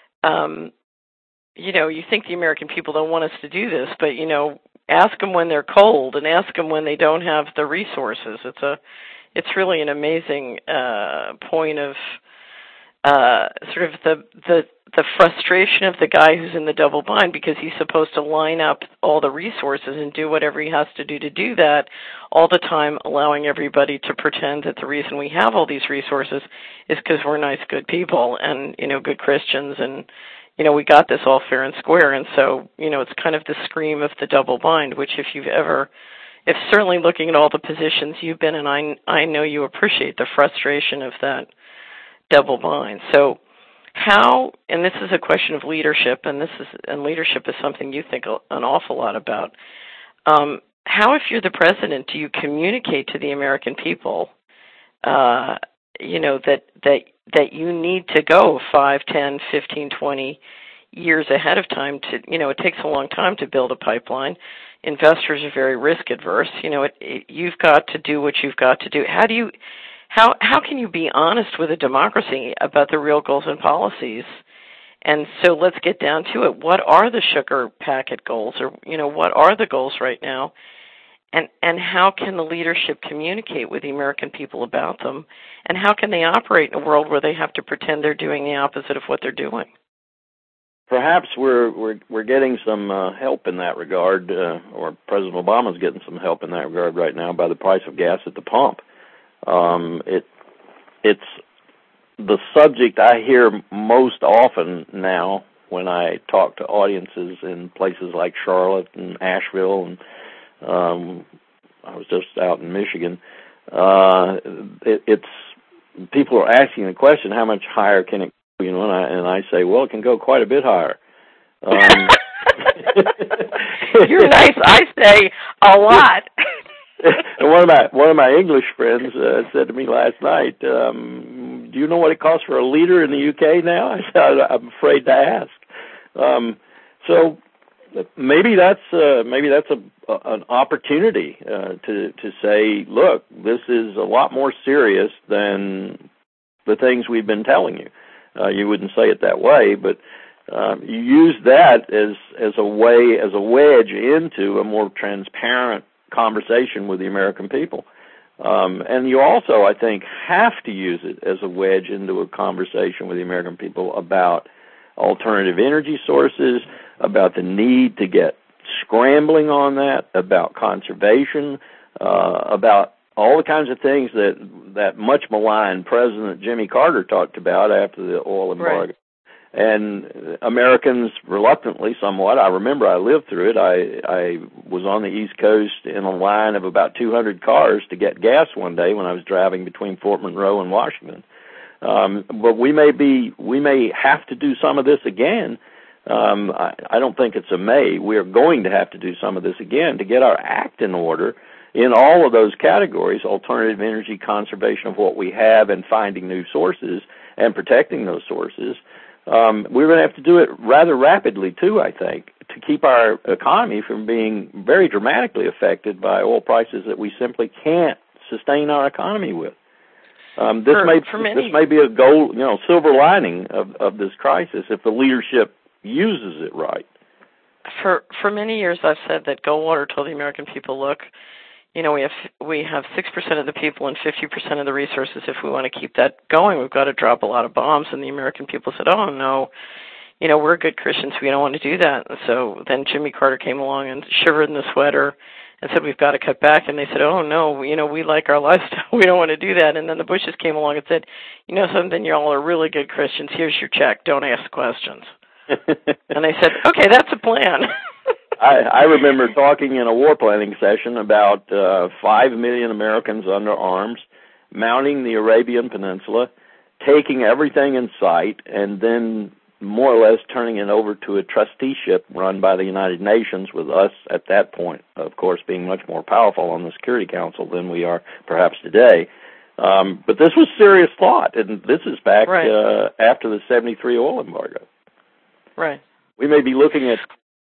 think the American people don't want us to do this, but ask them when they're cold and ask them when they don't have the resources. It's really an amazing point of sort of the frustration of the guy who's in the double bind, because he's supposed to line up all the resources and do whatever he has to do that, all the time allowing everybody to pretend that the reason we have all these resources is because we're nice, good people and, good Christians and, we got this all fair and square. And so, it's kind of the scream of the double bind, which if certainly looking at all the positions you've been in, I know you appreciate the frustration of that double bind. So how, and this is a question of leadership, and leadership is something you think an awful lot about. How, if you're the president, do you communicate to the American people, that you need to go 5, 10, 15, 20 years ahead of time to, it takes a long time to build a pipeline. Investors are very risk adverse. You've got to do what you've got to do. How can you be honest with a democracy about the real goals and policies? And so let's get down to it. What are the sugar packet goals, or what are the goals right now? And how can the leadership communicate with the American people about them? And how can they operate in a world where they have to pretend they're doing the opposite of what they're doing? Perhaps we're getting some help in that regard, or President Obama's getting some help in that regard right now by the price of gas at the pump. It's the subject I hear most often now when I talk to audiences in places like Charlotte and Asheville, and I was just out in Michigan. It's people are asking the question, how much higher can it go? And I say, well, it can go quite a bit higher. You're nice. I say a lot. And one of my English friends said to me last night, "Do you know what it costs for a liter in the UK now?" I said, "I'm afraid to ask." So maybe that's an opportunity to say, look, this is a lot more serious than the things we've been telling you. You wouldn't say it that way, but you use that as a wedge into a more transparent conversation with the American people. And you also, I think, have to use it as a wedge into a conversation with the American people about alternative energy sources, about the need to get scrambling on that, about conservation, about all the kinds of things that much maligned President Jimmy Carter talked about after the oil embargo. Right. And Americans reluctantly somewhat, I remember I lived through it. I was on the East Coast in a line of about 200 cars to get gas one day when I was driving between Fort Monroe and Washington. But we may have to do some of this again. I don't think it's a may. We are going to have to do some of this again to get our act in order in all of those categories: alternative energy, conservation of what we have, and finding new sources and protecting those sources. We're going to have to do it rather rapidly, too, I think, to keep our economy from being very dramatically affected by oil prices that we simply can't sustain our economy with. This may be a gold, silver lining of this crisis if the leadership uses it right. For many years, I've said that Goldwater told the American people, look, we have 6% of the people and 50% of the resources. If we want to keep that going, we've got to drop a lot of bombs. And the American people said, oh, no, we're good Christians. We don't want to do that. And so then Jimmy Carter came along and shivered in the sweater and said, we've got to cut back. And they said, oh, no, we like our lifestyle. We don't want to do that. And then the Bushes came along and said, something, y'all are really good Christians. Here's your check. Don't ask questions. And they said, okay, that's a plan. I remember talking in a war planning session about 5 million Americans under arms, mounting the Arabian Peninsula, taking everything in sight, and then more or less turning it over to a trusteeship run by the United Nations, with us at that point, of course, being much more powerful on the Security Council than we are perhaps today. But this was serious thought, and this is back after the 73 oil embargo. Right. We may be looking at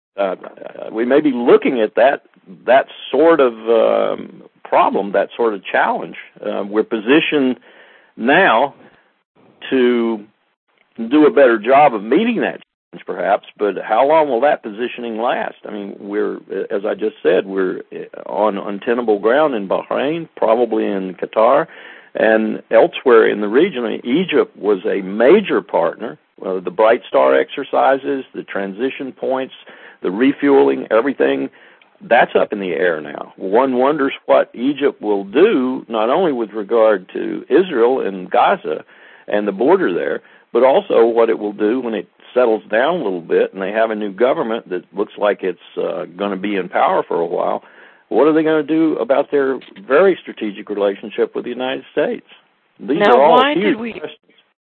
that sort of problem, that sort of challenge. We're positioned now to do a better job of meeting that challenge, perhaps, but how long will that positioning last? I mean, as I just said, we're on untenable ground in Bahrain, probably in Qatar, and elsewhere in the region. I mean, Egypt was a major partner. The Bright Star exercises, the transition points, the refueling, everything, that's up in the air now. One wonders what Egypt will do, not only with regard to Israel and Gaza and the border there, but also what it will do when it settles down a little bit and they have a new government that looks like it's going to be in power for a while. What are they going to do about their very strategic relationship with the United States? These are all huge questions.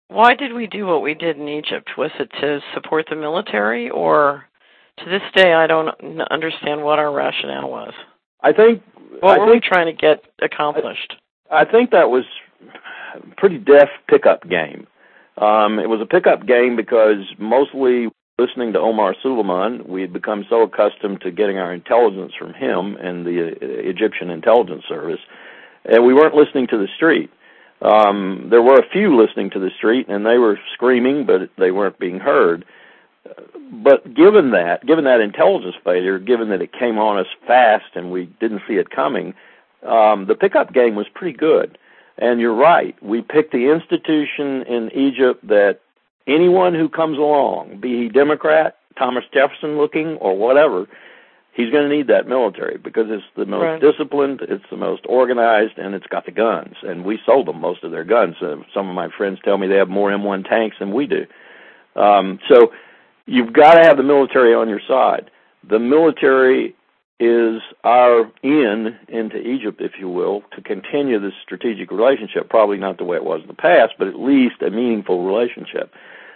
Why did we do what we did in Egypt? Was it to support the military, or to this day I don't understand what our rationale was? What were we trying to get accomplished? I think that was a pretty deft pickup game. It was a pickup game because mostly listening to Omar Suleiman, we had become so accustomed to getting our intelligence from him and the Egyptian intelligence service, and we weren't listening to the street. There were a few listening to the street, and they were screaming, but they weren't being heard. But given that intelligence failure, given that it came on us fast and we didn't see it coming, the pickup game was pretty good. And you're right, we picked the institution in Egypt that anyone who comes along, be he Democrat, Thomas Jefferson looking, or whatever, he's going to need that military because it's the most disciplined, it's the most organized, and it's got the guns. And we sold them most of their guns. Some of my friends tell me they have more M1 tanks than we do. So you've got to have the military on your side. The military is our in into Egypt, if you will, to continue this strategic relationship. Probably not the way it was in the past, but at least a meaningful relationship.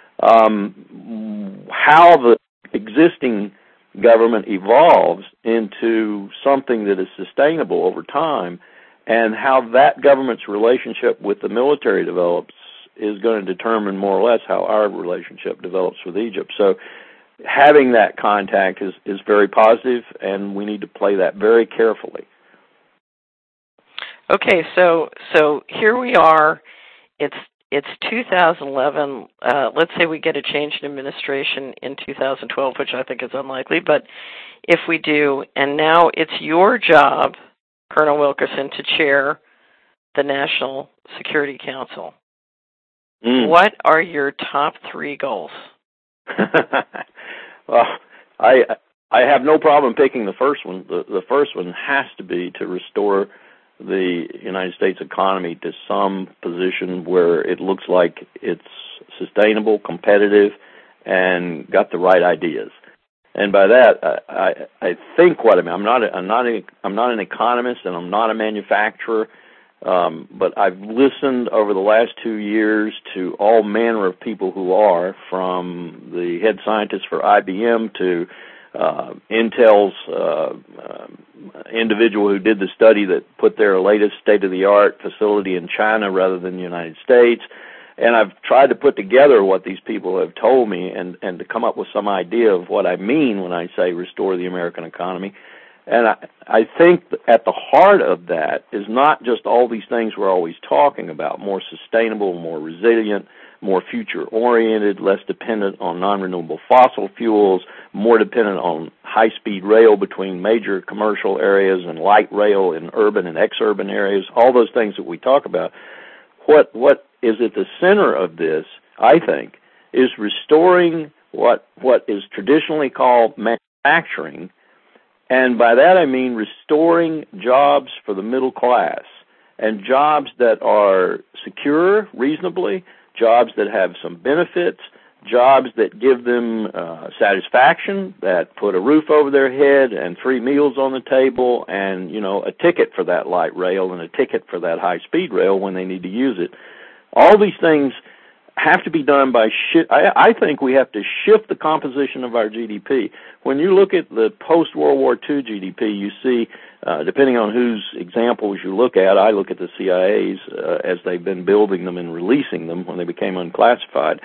How the existing government evolves into something that is sustainable over time, and how that government's relationship with the military develops is going to determine more or less how our relationship develops with Egypt. So having that contact is very positive, and we need to play that very carefully. Okay, so here we are. It's 2011. Let's say we get a change in administration in 2012, which I think is unlikely, but if we do, and now it's your job, Colonel Wilkerson, to chair the National Security Council. What are your top 3 goals? Well, I have no problem picking the first one. The first one has to be to restore the United States economy to some position where it looks like it's sustainable, competitive, and got the right ideas. And by that, I think what I mean. I'm not an economist, and I'm not a manufacturer. But I've listened over the last 2 years to all manner of people who are, from the head scientist for IBM to Intel's individual who did the study that put their latest state-of-the-art facility in China rather than the United States. And I've tried to put together what these people have told me and to come up with some idea of what I mean when I say restore the American economy. And I think at the heart of that is not just all these things we're always talking about, more sustainable, more resilient, more future-oriented, less dependent on non-renewable fossil fuels, more dependent on high-speed rail between major commercial areas and light rail in urban and ex-urban areas, all those things that we talk about. What is at the center of this, I think, is restoring what is traditionally called manufacturing. And by that I mean restoring jobs for the middle class, and jobs that are secure reasonably, jobs that have some benefits, jobs that give them satisfaction, that put a roof over their head and 3 meals on the table and, a ticket for that light rail and a ticket for that high-speed rail when they need to use it. All these things have to be done by I think we have to shift the composition of our GDP. When you look at the post-World War II GDP, you see, depending on whose examples you look at, I look at the CIA's as they've been building them and releasing them when they became unclassified.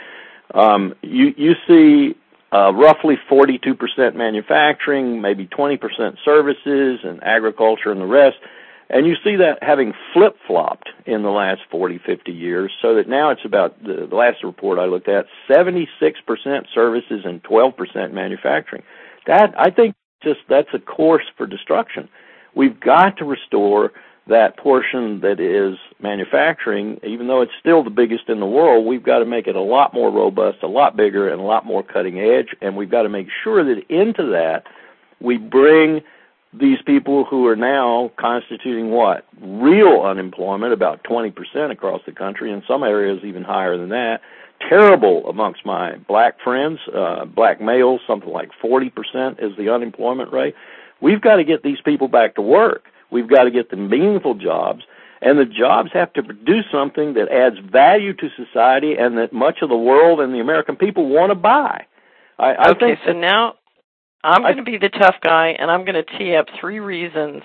You see roughly 42% manufacturing, maybe 20% services and agriculture and the rest. And you see that having flip-flopped in the last 40, 50 years, so that now it's about, the last report I looked at, 76% services and 12% manufacturing. That, I think, that's a course for destruction. We've got to restore that portion that is manufacturing. Even though it's still the biggest in the world, we've got to make it a lot more robust, a lot bigger, and a lot more cutting edge, and we've got to make sure that into that we bring these people who are now constituting what? Real unemployment, about 20% across the country, in some areas even higher than that. Terrible amongst my black friends, black males, something like 40% is the unemployment rate. We've got to get these people back to work. We've got to get them meaningful jobs, and the jobs have to produce something that adds value to society and that much of the world and the American people want to buy. I okay, think so now I'm going to be the tough guy, and I'm going to tee up three reasons,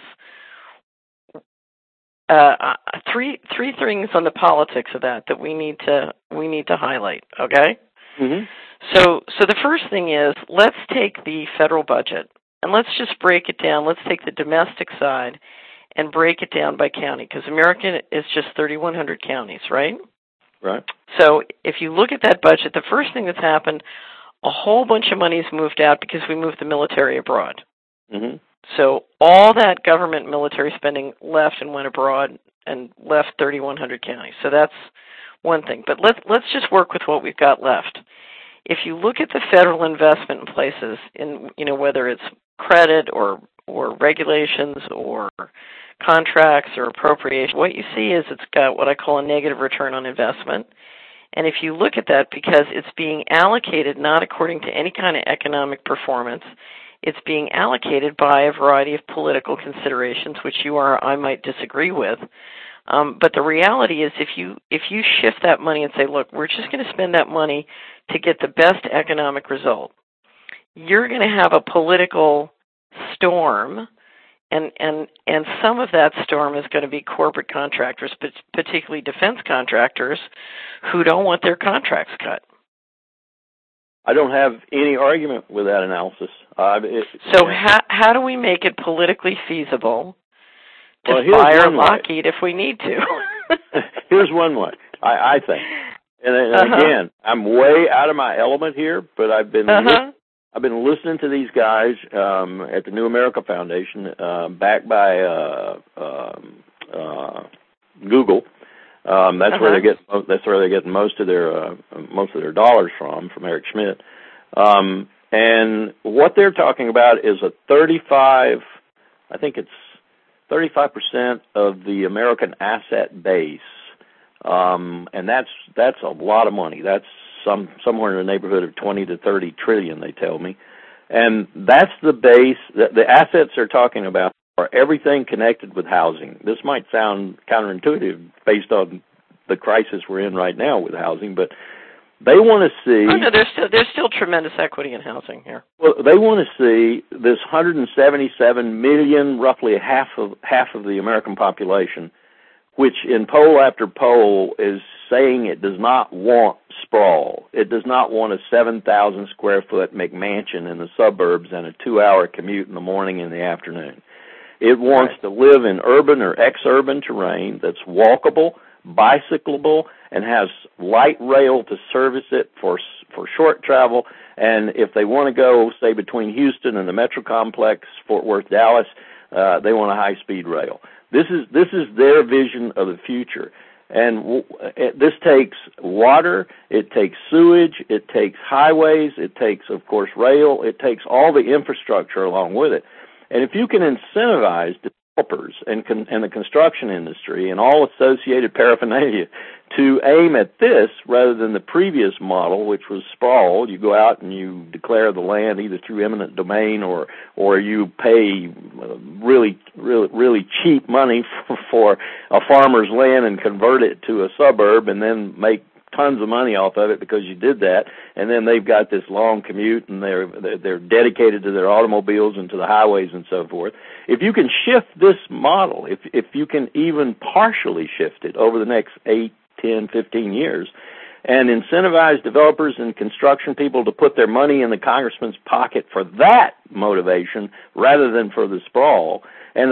three things on the politics of that we need to highlight. Okay. Mm-hmm. So the first thing is, let's take the federal budget and let's just break it down. Let's take the domestic side and break it down by county, because America is just 3,100 counties, right? Right. So if you look at that budget, the first thing that's happened, a whole bunch of money has moved out because we moved the military abroad. Mm-hmm. So all that government military spending left and went abroad and left 3,100 counties. So that's one thing. But let's just work with what we've got left. If you look at the federal investment in places, in whether it's credit or regulations or contracts or appropriation, what you see is it's got what I call a negative return on investment. And if you look at that, because it's being allocated not according to any kind of economic performance, it's being allocated by a variety of political considerations, which I might disagree with. But the reality is, if you shift that money and say, look, we're just going to spend that money to get the best economic result, you're going to have a political storm, and some of that storm is going to be corporate contractors, particularly defense contractors, who don't want their contracts cut. I don't have any argument with that analysis. How do we make it politically feasible to fire Lockheed if we need to? Here's one way, I think. And again, I'm way out of my element here, but I've been listening to these guys at the New America Foundation, backed by Google. That's where they're getting most of their dollars from Eric Schmidt. And what they're talking about is a 35% of the American asset base. And that's a lot of money. That's somewhere in the neighborhood of 20 to 30 trillion, they tell me. And that's the base. The assets they're talking about are everything connected with housing. This might sound counterintuitive based on the crisis we're in right now with housing, but they want to see... Oh, no, there's still tremendous equity in housing here. Well, they want to see this 177 million, roughly half of the American population, which in poll after poll is saying it does not want sprawl. It does not want a 7,000 square foot McMansion in the suburbs and a 2-hour commute in the morning and the afternoon. It wants to live in urban or ex-urban terrain that's walkable, bicyclable, and has light rail to service it for short travel. And if they want to go, say, between Houston and the Metro Complex, Fort Worth, Dallas, they want a high-speed rail. This is their vision of the future. And this takes water, it takes sewage, it takes highways, it takes, of course, rail, it takes all the infrastructure along with it. And if you can incentivize developers and the construction industry and all associated paraphernalia to aim at this rather than the previous model, which was sprawl, you go out and you declare the land either through eminent domain or you pay really cheap money for a farmer's land and convert it to a suburb and then make tons of money off of it because you did that, and then they've got this long commute and they're dedicated to their automobiles and to the highways and so forth. If you can shift this model, if you can even partially shift it over the next 8, 10, 15 years, and incentivize developers and construction people to put their money in the congressman's pocket for that motivation rather than for the sprawl, and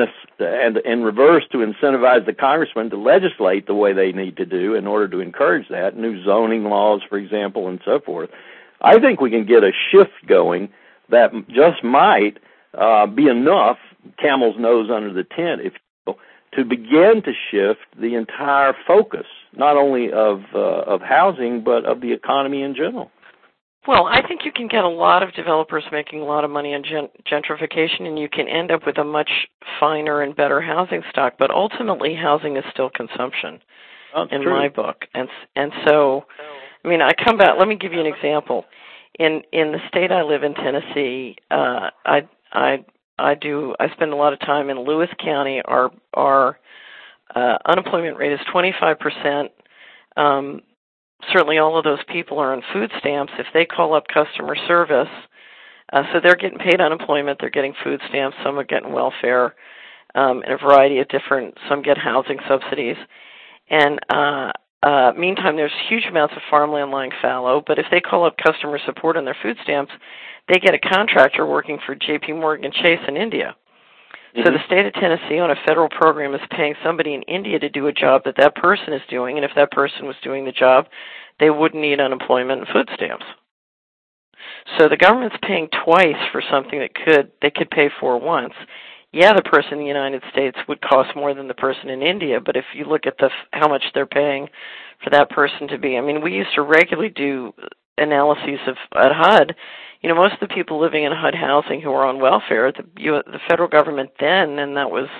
in reverse to incentivize the congressman to legislate the way they need to do in order to encourage that, new zoning laws, for example, and so forth, I think we can get a shift going that just might be enough, camel's nose under the tent, if you will, to begin to shift the entire focus, not only of housing, but of the economy in general. Well, I think you can get a lot of developers making a lot of money on gentrification, and you can end up with a much finer and better housing stock. But ultimately, housing is still consumption, in my book. And so, I mean, I come back. Let me give you an example. In the state I live in, Tennessee, I spend a lot of time in Lewis County. Our unemployment rate is 25%. Certainly all of those people are on food stamps. If they call up customer service, so they're getting paid unemployment, they're getting food stamps, some are getting welfare, and a variety of different, some get housing subsidies. And meantime, there's huge amounts of farmland lying fallow, but if they call up customer support on their food stamps, they get a contractor working for J.P. Morgan Chase in India. So the state of Tennessee on a federal program is paying somebody in India to do a job that that person is doing, and if that person was doing the job, they wouldn't need unemployment and food stamps. So the government's paying twice for something that they could pay for once. Yeah, the person in the United States would cost more than the person in India, but if you look at how much they're paying for that person to be, I mean, we used to regularly do analyses at HUD. You know, most of the people living in HUD housing who are on welfare, the federal government then, and that was,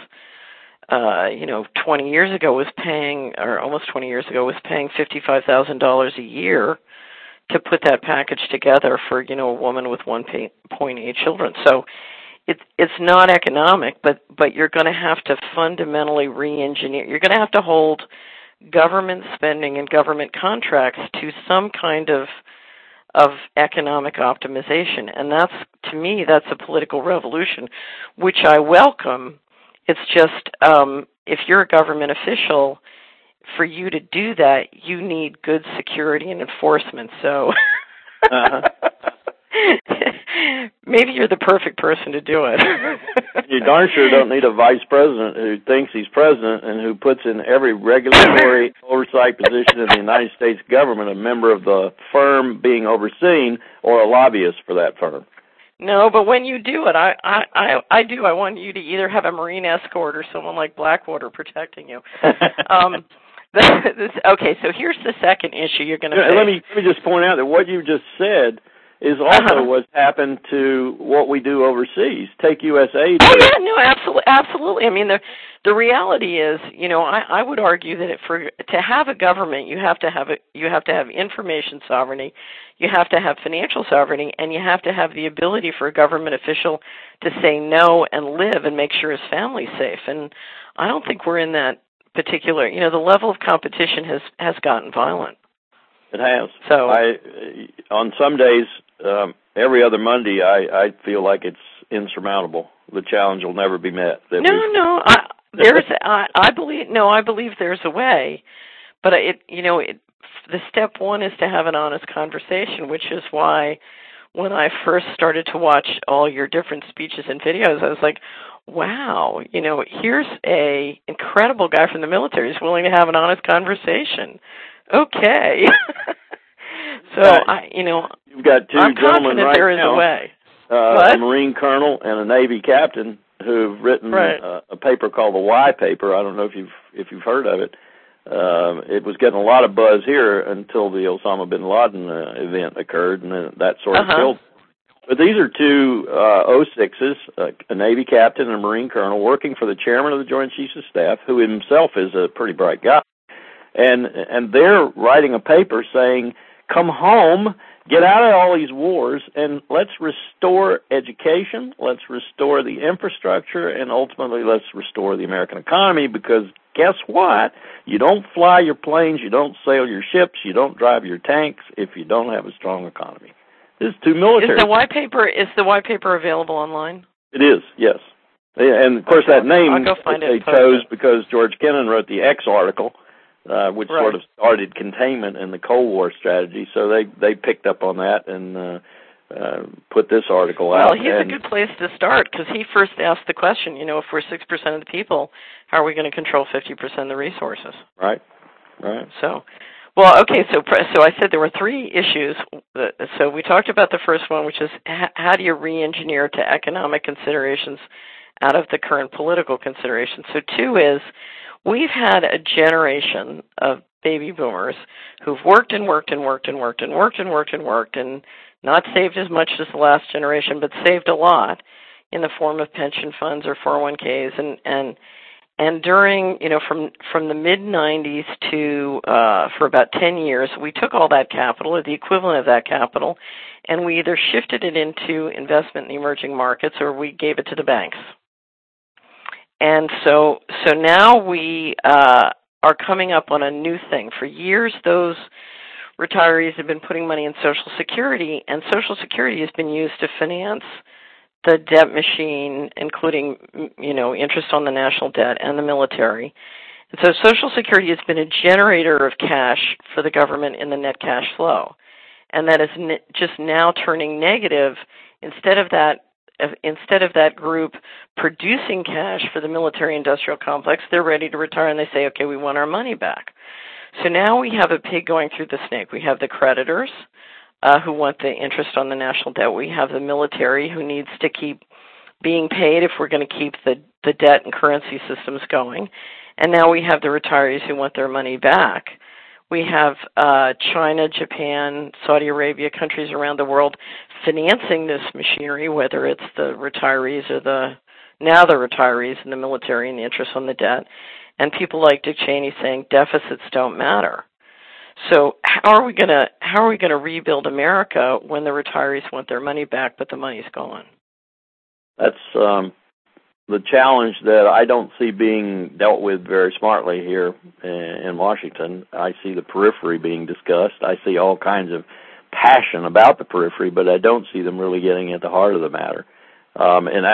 20 years ago, was paying, or almost 20 years ago, was paying $55,000 a year to put that package together for, a woman with 1.8 children. So it's not economic, but you're going to have to fundamentally re-engineer. You're going to have to hold government spending and government contracts to some kind of economic optimization. And to me, that's a political revolution, which I welcome. It's just, if you're a government official, for you to do that, you need good security and enforcement. So maybe you're the perfect person to do it. You darn sure don't need a vice president who thinks he's president and who puts in every regulatory oversight position in the United States government a member of the firm being overseen or a lobbyist for that firm. No, but when you do it, I do. I want you to either have a Marine escort or someone like Blackwater protecting you. Okay, so here's the second issue you're going to face. Let me just point out that what you just said is also what's happened to what we do overseas. Take USAID. Oh yeah, no, absolutely. I mean, the reality is, I would argue that to have a government, you have to have information sovereignty, you have to have financial sovereignty, and you have to have the ability for a government official to say no and live and make sure his family's safe. And I don't think we're in that particular. The level of competition has gotten violent. It has. So on some days, every other Monday, I feel like it's insurmountable. The challenge will never be met. I believe there's a way, but the step one is to have an honest conversation, which is why when I first started to watch all your different speeches and videos, I was like, wow, here's a incredible guy from the military who's willing to have an honest conversation. Okay. So you've got two I'm gentlemen confident right there is now, a way. a Marine colonel and a Navy captain who've written a paper called the Why Paper. I don't know if you've heard of it. It was getting a lot of buzz here until the Osama bin Laden event occurred, and then that sort of killed. But these are two 06s, a Navy captain and a Marine colonel, working for the chairman of the Joint Chiefs of Staff, who himself is a pretty bright guy. And they're writing a paper saying, come home, get out of all these wars, and let's restore education, let's restore the infrastructure, and ultimately let's restore the American economy, because guess what? You don't fly your planes, you don't sail your ships, you don't drive your tanks if you don't have a strong economy. This is too military. Is the white paper available online? It is, yes. And, of course, that name they chose because George Kennan wrote the X article, which sort of started containment in the Cold War strategy. So they picked up on that and put this article out. Well, he's a good place to start because he first asked the question, if we're 6% of the people, how are we going to control 50% of the resources? Right. So, well, okay, so I said there were three issues. So we talked about the first one, which is how do you re-engineer to economic considerations out of the current political considerations. So two is, we've had a generation of baby boomers who've worked and worked and worked and worked and worked and worked and worked and not saved as much as the last generation, but saved a lot in the form of pension funds or 401ks. And during, from the mid-'90s to for about 10 years, we took all that capital, or the equivalent of that capital, and we either shifted it into investment in the emerging markets or we gave it to the banks. And so now we are coming up on a new thing. For years, those retirees have been putting money in Social Security, and Social Security has been used to finance the debt machine, including, interest on the national debt and the military. And so Social Security has been a generator of cash for the government in the net cash flow. And that is just now turning negative. Instead of that group producing cash for the military-industrial complex, they're ready to retire, and they say, okay, we want our money back. So now we have a pig going through the snake. We have the creditors who want the interest on the national debt. We have the military who needs to keep being paid if we're going to keep the debt and currency systems going. And now we have the retirees who want their money back. We have China, Japan, Saudi Arabia, countries around the world financing this machinery, whether it's the retirees or the retirees and the military and the interest on the debt. And people like Dick Cheney saying deficits don't matter. So how are we going to rebuild America when the retirees want their money back, but the money's gone? That's the challenge that I don't see being dealt with very smartly here in Washington. I see the periphery being discussed. I see all kinds of passion about the periphery, but I don't see them really getting at the heart of the matter. And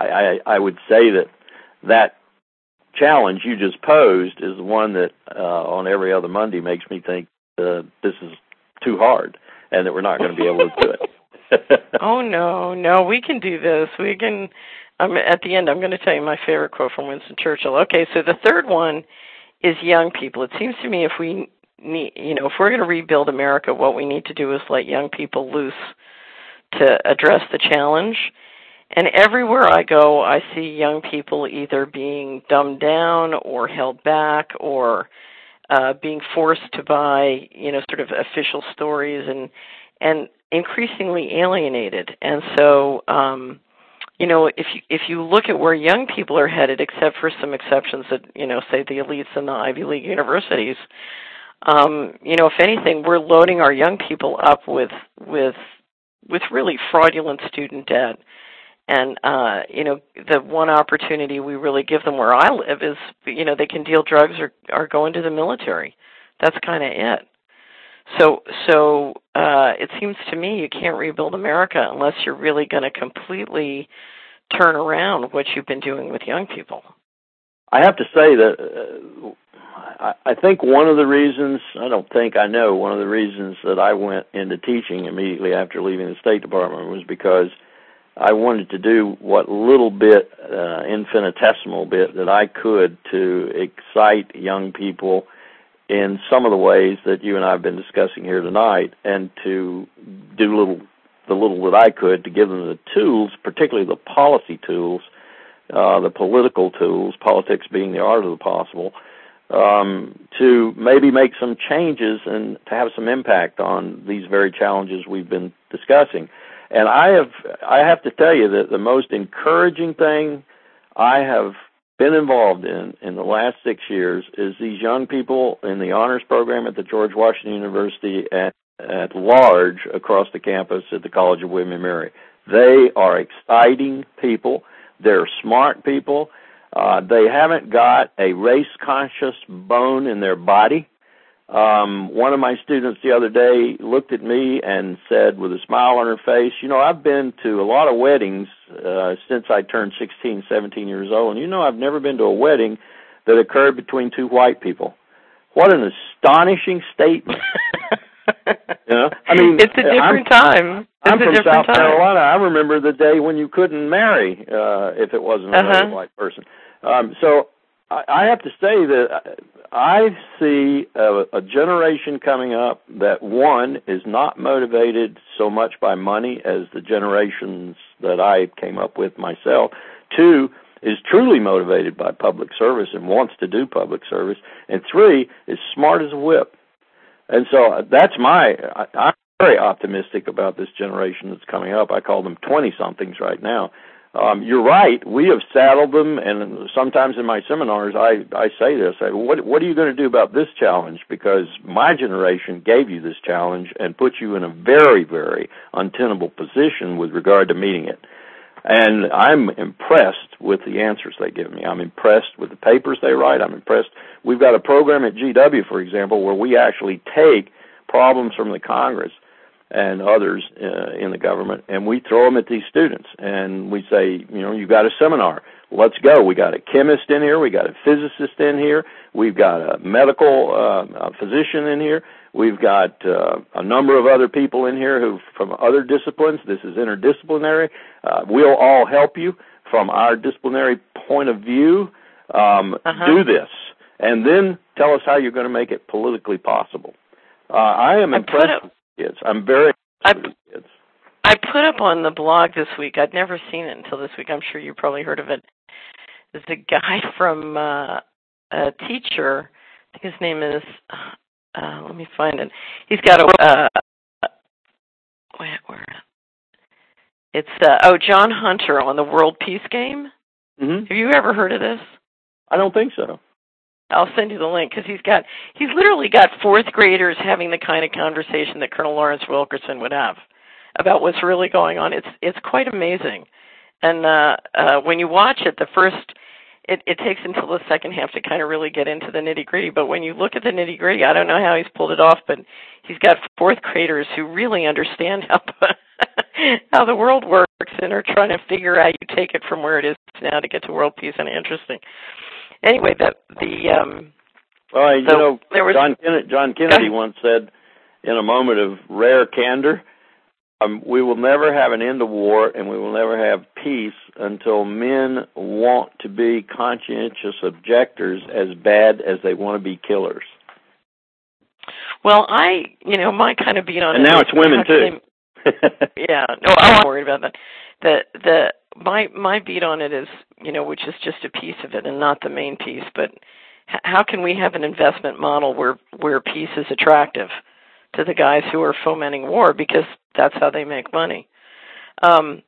I would say that challenge you just posed is the one that on every other Monday makes me think this is too hard and that we're not going to be able to do it. Oh, no, we can do this. We can. At the end, I'm going to tell you my favorite quote from Winston Churchill. Okay, so the third one is young people. It seems to me if we're going to rebuild America, what we need to do is let young people loose to address the challenge. And everywhere I go, I see young people either being dumbed down or held back or being forced to buy, sort of official stories and increasingly alienated. And so, if you look at where young people are headed, except for some exceptions that, say the elites in the Ivy League universities, if anything, we're loading our young people up with really fraudulent student debt. And, the one opportunity we really give them where I live is, they can deal drugs or go into the military. That's kind of it. So it seems to me you can't rebuild America unless you're really going to completely turn around what you've been doing with young people. I have to say that I think one of the reasons, one of the reasons that I went into teaching immediately after leaving the State Department was because I wanted to do what little bit, infinitesimal bit that I could to excite young people in some of the ways that you and I have been discussing here tonight, and to do the little that I could to give them the tools, particularly the policy tools, the political tools, politics being the art of the possible, to maybe make some changes and to have some impact on these very challenges we've been discussing. And I have to tell you that the most encouraging thing I have been involved in the last 6 years is these young people in the honors program at the George Washington University and at large across the campus at the College of William & Mary. They are exciting people. They're smart people. They haven't got a race-conscious bone in their body. One of my students the other day looked at me and said with a smile on her face, I've been to a lot of weddings since I turned 16, 17 years old, and I've never been to a wedding that occurred between two white people. What an astonishing statement. It's a different time. I'm from South Carolina. I remember the day when you couldn't marry if it wasn't another white person. So I have to say that I see a generation coming up that, one, is not motivated so much by money as the generations that I came up with myself. Two, is truly motivated by public service and wants to do public service. And three, is smart as a whip. And so that's I'm very optimistic about this generation that's coming up. I call them 20-somethings right now. You're right. We have saddled them, and sometimes in my seminars I say this. What are you going to do about this challenge? Because my generation gave you this challenge and put you in a very, very untenable position with regard to meeting it. And I'm impressed with the answers they give me. I'm impressed with the papers they write. I'm impressed. We've got a program at GW, for example, where we actually take problems from the Congress and others in the government, and we throw them at these students. And we say, you've got a seminar. Let's go. We got a chemist in here. We got a physicist in here. We've got a medical physician in here. We've got a number of other people in here who from other disciplines. This is interdisciplinary. We'll all help you from our disciplinary point of view. Do this, and then tell us how you're going to make it politically possible. I am impressed with kids. I'm very impressed with kids. I put up on the blog this week, I'd never seen it until this week, I'm sure you probably heard of it. There's a guy from a teacher, I think his name is, let me find it. He's got it's John Hunter on the World Peace Game. Mm-hmm. Have you ever heard of this? I don't think so. I'll send you the link because he's literally got fourth graders having the kind of conversation that Colonel Lawrence Wilkerson would have about what's really going on. It's quite amazing. And when you watch it, it takes until the second half to kind of really get into the nitty-gritty. But when you look at the nitty-gritty, I don't know how he's pulled it off, but he's got fourth graders who really understand how the world works and are trying to figure out you take it from where it is now to get to world peace. And interesting. Anyway, John Kennedy once said, in a moment of rare candor, we will never have an end to war and we will never have peace until men want to be conscientious objectors as bad as they want to be killers. Well, my kind of beat on and it. And now it's women too. Yeah, no, I'm not worried about that. My beat on it is, which is just a piece of it and not the main piece, but how can we have an investment model where peace is attractive to the guys who are fomenting war, because that's how they make money. One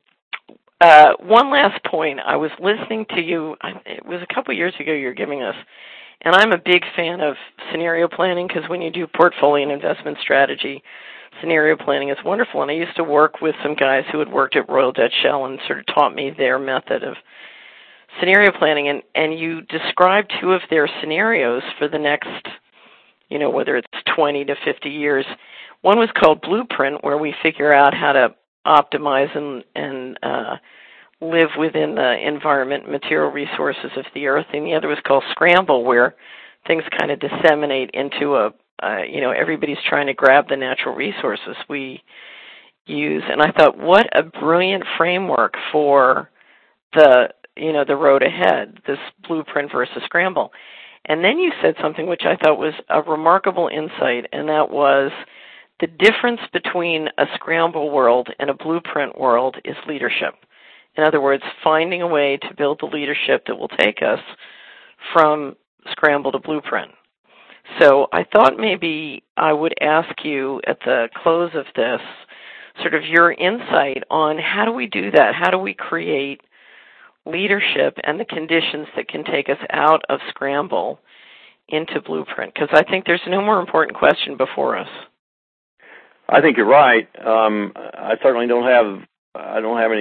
last point. I was listening to you, it was a couple years ago you were giving us, and I'm a big fan of scenario planning because when you do portfolio and investment strategy, scenario planning is wonderful. And I used to work with some guys who had worked at Royal Dutch Shell and sort of taught me their method of scenario planning. And you described two of their scenarios for the next, whether it's 20 to 50 years. One was called Blueprint, where we figure out how to optimize and live within the environment and material resources of the earth. And the other was called Scramble, where things kind of disseminate into everybody's trying to grab the natural resources we use. And I thought, what a brilliant framework for the road ahead, this Blueprint versus Scramble. And then you said something which I thought was a remarkable insight, and that was the difference between a Scramble world and a Blueprint world is leadership. In other words, finding a way to build the leadership that will take us from Scramble to Blueprint. So I thought maybe I would ask you at the close of this sort of your insight on how do we do that? How do we create leadership and the conditions that can take us out of Scramble into Blueprint? Because I think there's no more important question before us. I think you're right. I certainly don't have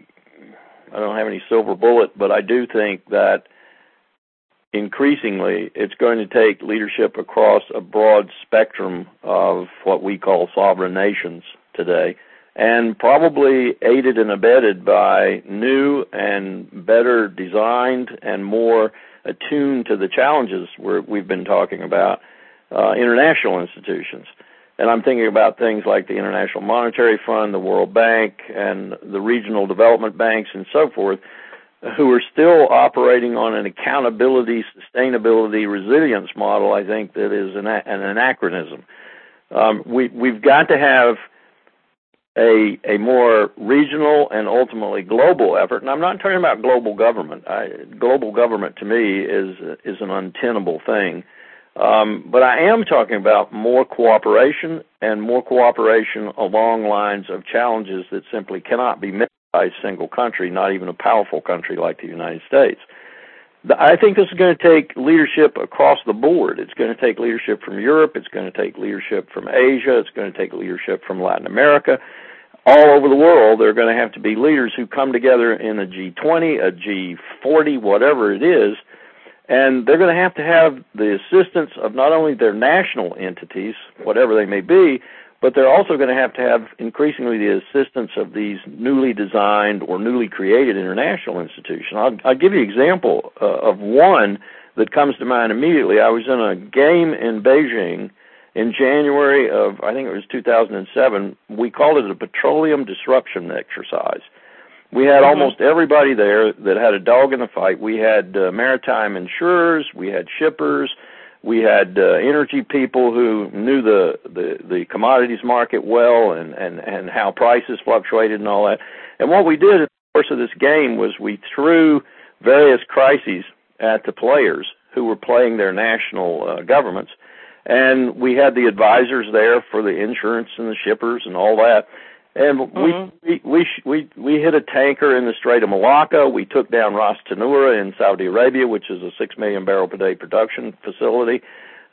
any silver bullet, but I do think that increasingly it's going to take leadership across a broad spectrum of what we call sovereign nations today, and probably aided and abetted by new and better designed and more attuned to the challenges we've been talking about international institutions. And I'm thinking about things like the International Monetary Fund, the World Bank, and the regional development banks and so forth, who are still operating on an accountability, sustainability, resilience model, I think, that is an anachronism. We've got to have a more regional and ultimately global effort. And I'm not talking about global government. Global government, to me, is an untenable thing. But I am talking about more cooperation, and more cooperation along lines of challenges that simply cannot be met by a single country, not even a powerful country like the United States. I think this is going to take leadership across the board. It's going to take leadership from Europe. It's going to take leadership from Asia. It's going to take leadership from Latin America. all over the world, there are going to have to be leaders who come together in a G20, a G40, whatever it is, and they're going to have the assistance of not only their national entities, whatever they may be, but they're also going to have increasingly the assistance of these newly designed or newly created international institutions. I'll give you an example of one that comes to mind immediately. I was in a game in Beijing in January of, I think it was 2007. We called it a petroleum disruption exercise. We had almost everybody there that had a dog in the fight. We had maritime insurers, we had shippers, we had energy people who knew the commodities market well and how prices fluctuated and all that. And what we did in the course of this game was we threw various crises at the players who were playing their national governments. And we had the advisors there for the insurance and the shippers and all that. And we hit a tanker in the Strait of Malacca. We took down Ras Tanura in Saudi Arabia, which is a 6 million barrel per day production facility,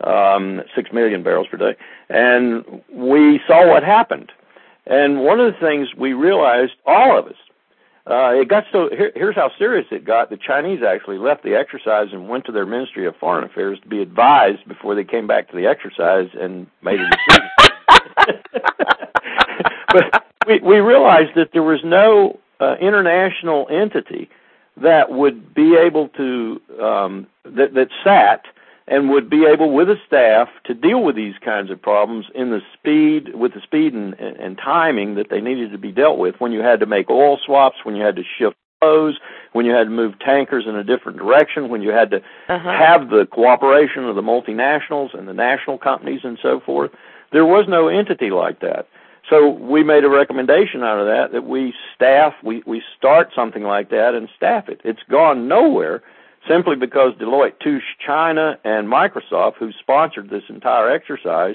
6 million barrels per day. And we saw what happened. And one of the things we realized, all of us, it got so, here's how serious it got. The Chinese actually left the exercise and went to their Ministry of Foreign Affairs to be advised before they came back to the exercise and made a decision. But we realized that there was no international entity that would be able to, that sat and would be able, with a staff, to deal with these kinds of problems with the speed and timing that they needed to be dealt with, when you had to make oil swaps, when you had to shift flows, when you had to move tankers in a different direction, when you had to have the cooperation of the multinationals and the national companies and so forth. There was no entity like that. So we made a recommendation out of that we start something like that and staff it. It's gone nowhere simply because Deloitte Touche China and Microsoft, who sponsored this entire exercise,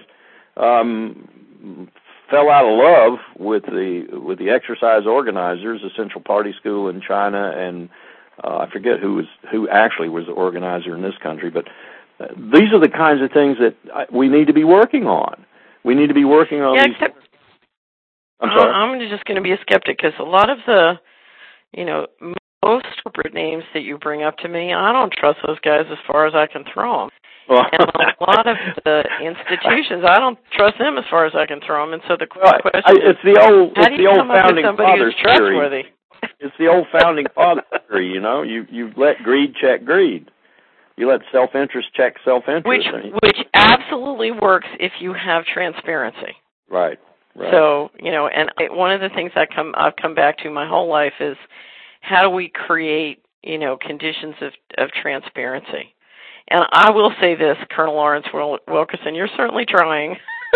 fell out of love with the exercise organizers, the Central Party School in China, and I forget who actually was the organizer in this country. But these are the kinds of things that we need to be working on. We need to be working on these. Except I'm sorry? I'm just going to be a skeptic because a lot of the, most corporate names that you bring up to me, I don't trust those guys as far as I can throw them. Well, and a lot of the institutions, I don't trust them as far as I can throw them. And so the question it's the old founding fathers theory. It's the old founding father theory. You let greed check greed. You let self-interest check self-interest. Which absolutely works if you have transparency. Right. So, one of the things I've come back to my whole life is how do we create, conditions of transparency. And I will say this, Colonel Lawrence Wilkerson, you're certainly trying.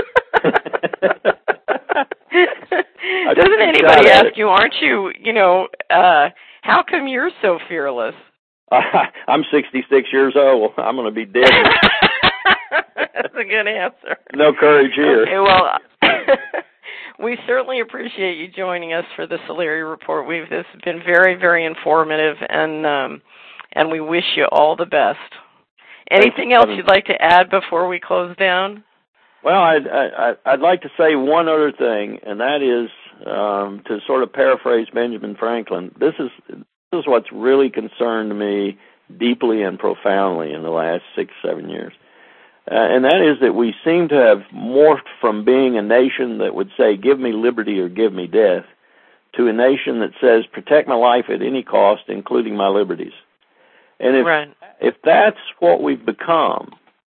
Doesn't anybody ask you, aren't you, how come you're so fearless? I'm 66 years old. I'm going to be dead. That's a good answer. No courage here. Okay, well, we certainly appreciate you joining us for the Solari Report. This has been very, very informative, and we wish you all the best. Anything else you'd like to add before we close down? Well, I'd like to say one other thing, and that is to sort of paraphrase Benjamin Franklin. This is what's really concerned me deeply and profoundly in the last 6-7 years. And that is that we seem to have morphed from being a nation that would say, give me liberty or give me death, to a nation that says, protect my life at any cost, including my liberties. And if that's what we've become,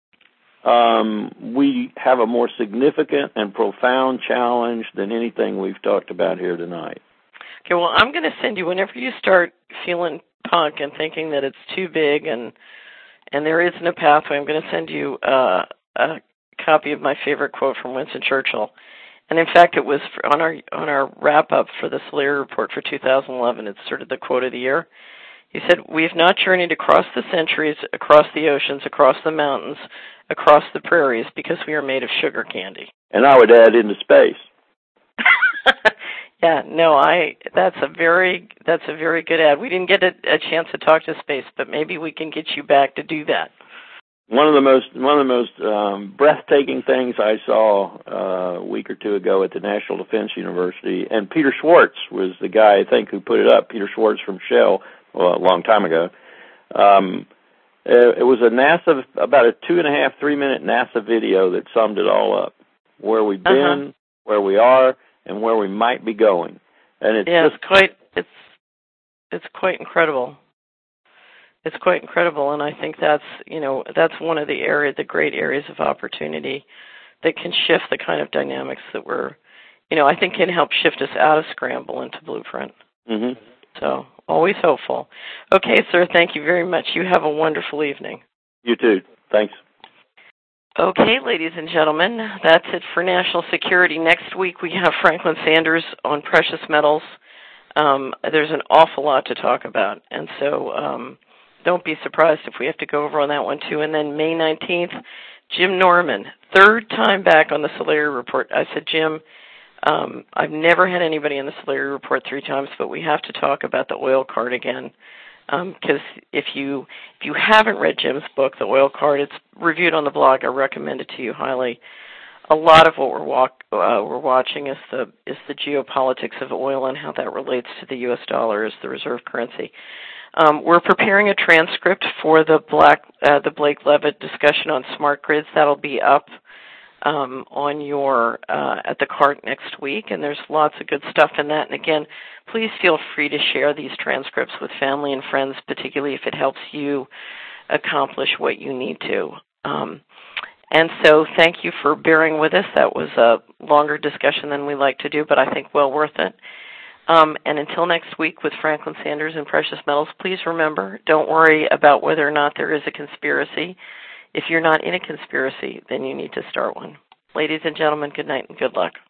we have a more significant and profound challenge than anything we've talked about here tonight. Okay, well, I'm going to send you, whenever you start feeling punk and thinking that it's too big and there isn't a pathway, I'm going to send you a copy of my favorite quote from Winston Churchill. And in fact, it was on our wrap-up for the Solari Report for 2011. It's sort of the quote of the year. He said, "We have not journeyed across the centuries, across the oceans, across the mountains, across the prairies, because we are made of sugar candy." And I would add into space. Yeah, no, that's a very good ad. We didn't get a chance to talk to space, but maybe we can get you back to do that. One of the most breathtaking things I saw a week or two ago at the National Defense University, and Peter Schwartz was the guy, I think, who put it up. Peter Schwartz from Shell, a long time ago. It was a NASA, about a 2.5, 3 minute NASA video that summed it all up. Where we've been, where we are, and where we might be going. And it's quite incredible. It's quite incredible, and I think that's one of the great areas of opportunity that can shift the kind of dynamics that I think can help shift us out of scramble into blueprint. Mm-hmm. So, always hopeful. Okay, sir, thank you very much. You have a wonderful evening. You too. Thanks. Okay, ladies and gentlemen, that's it for national security. Next week we have Franklin Sanders on precious metals. There's an awful lot to talk about, and so don't be surprised if we have to go over on that one too. And then May 19th, Jim Norman, third time back on the Solari Report. I said, Jim, I've never had anybody on the Solari Report 3 times, but we have to talk about the oil card again. Because if you haven't read Jim's book, The Oil Card, it's reviewed on the blog. I recommend it to you highly. A lot of what we're watching is the geopolitics of oil and how that relates to the U.S. dollar as the reserve currency. We're preparing a transcript for the Blake Levitt discussion on smart grids. That'll be up on your at the cart next week, and there's lots of good stuff in that. And again, please feel free to share these transcripts with family and friends, particularly if it helps you accomplish what you need to. And so thank you for bearing with us. That was a longer discussion than we like to do, but I think well worth it. And until next week with Franklin Sanders and Precious Metals, please remember, don't worry about whether or not there is a conspiracy. If you're not in a conspiracy, then you need to start one. Ladies and gentlemen, good night and good luck.